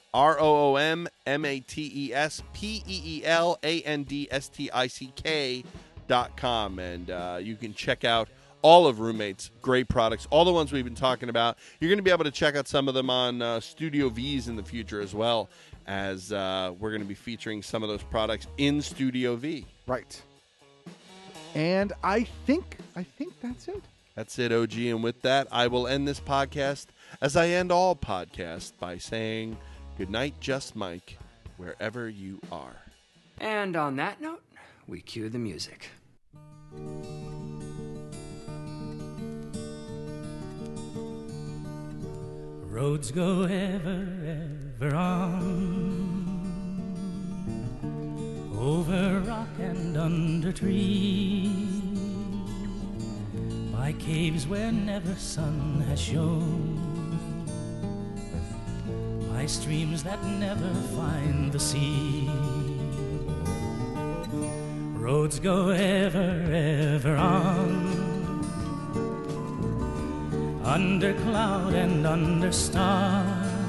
ROOMMATESPEELANDSTICK.com. And you can check out all of Roommates' great products, all the ones we've been talking about. You're going to be able to check out some of them on Studio V's in the future as well, as we're going to be featuring some of those products in Studio V. Right. And I think that's it. That's it, OG. And with that, I will end this podcast as I end all podcasts by saying good night, Just Mike, wherever you are. And on that note, we cue the music. Roads go ever, ever on, over rock and under tree, by caves where never sun has shone, by streams that never find the sea. Roads go ever, ever on, under cloud and under star,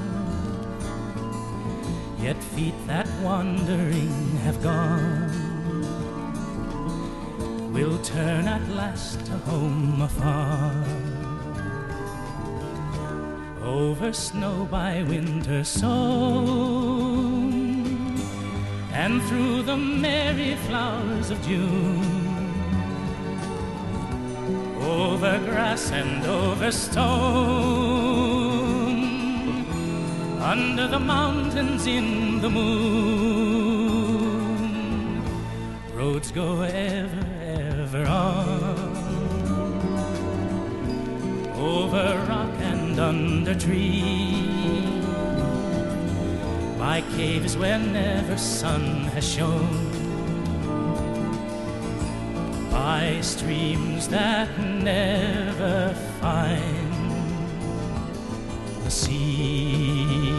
yet feet that wandering have gone will turn at last to home afar. Over snow by winter sown, and through the merry flowers of June, over grass and over stone, under the mountains in the moon, roads go ever, ever on, over rock and under tree, by caves where never sun has shone, by streams that never find the sea.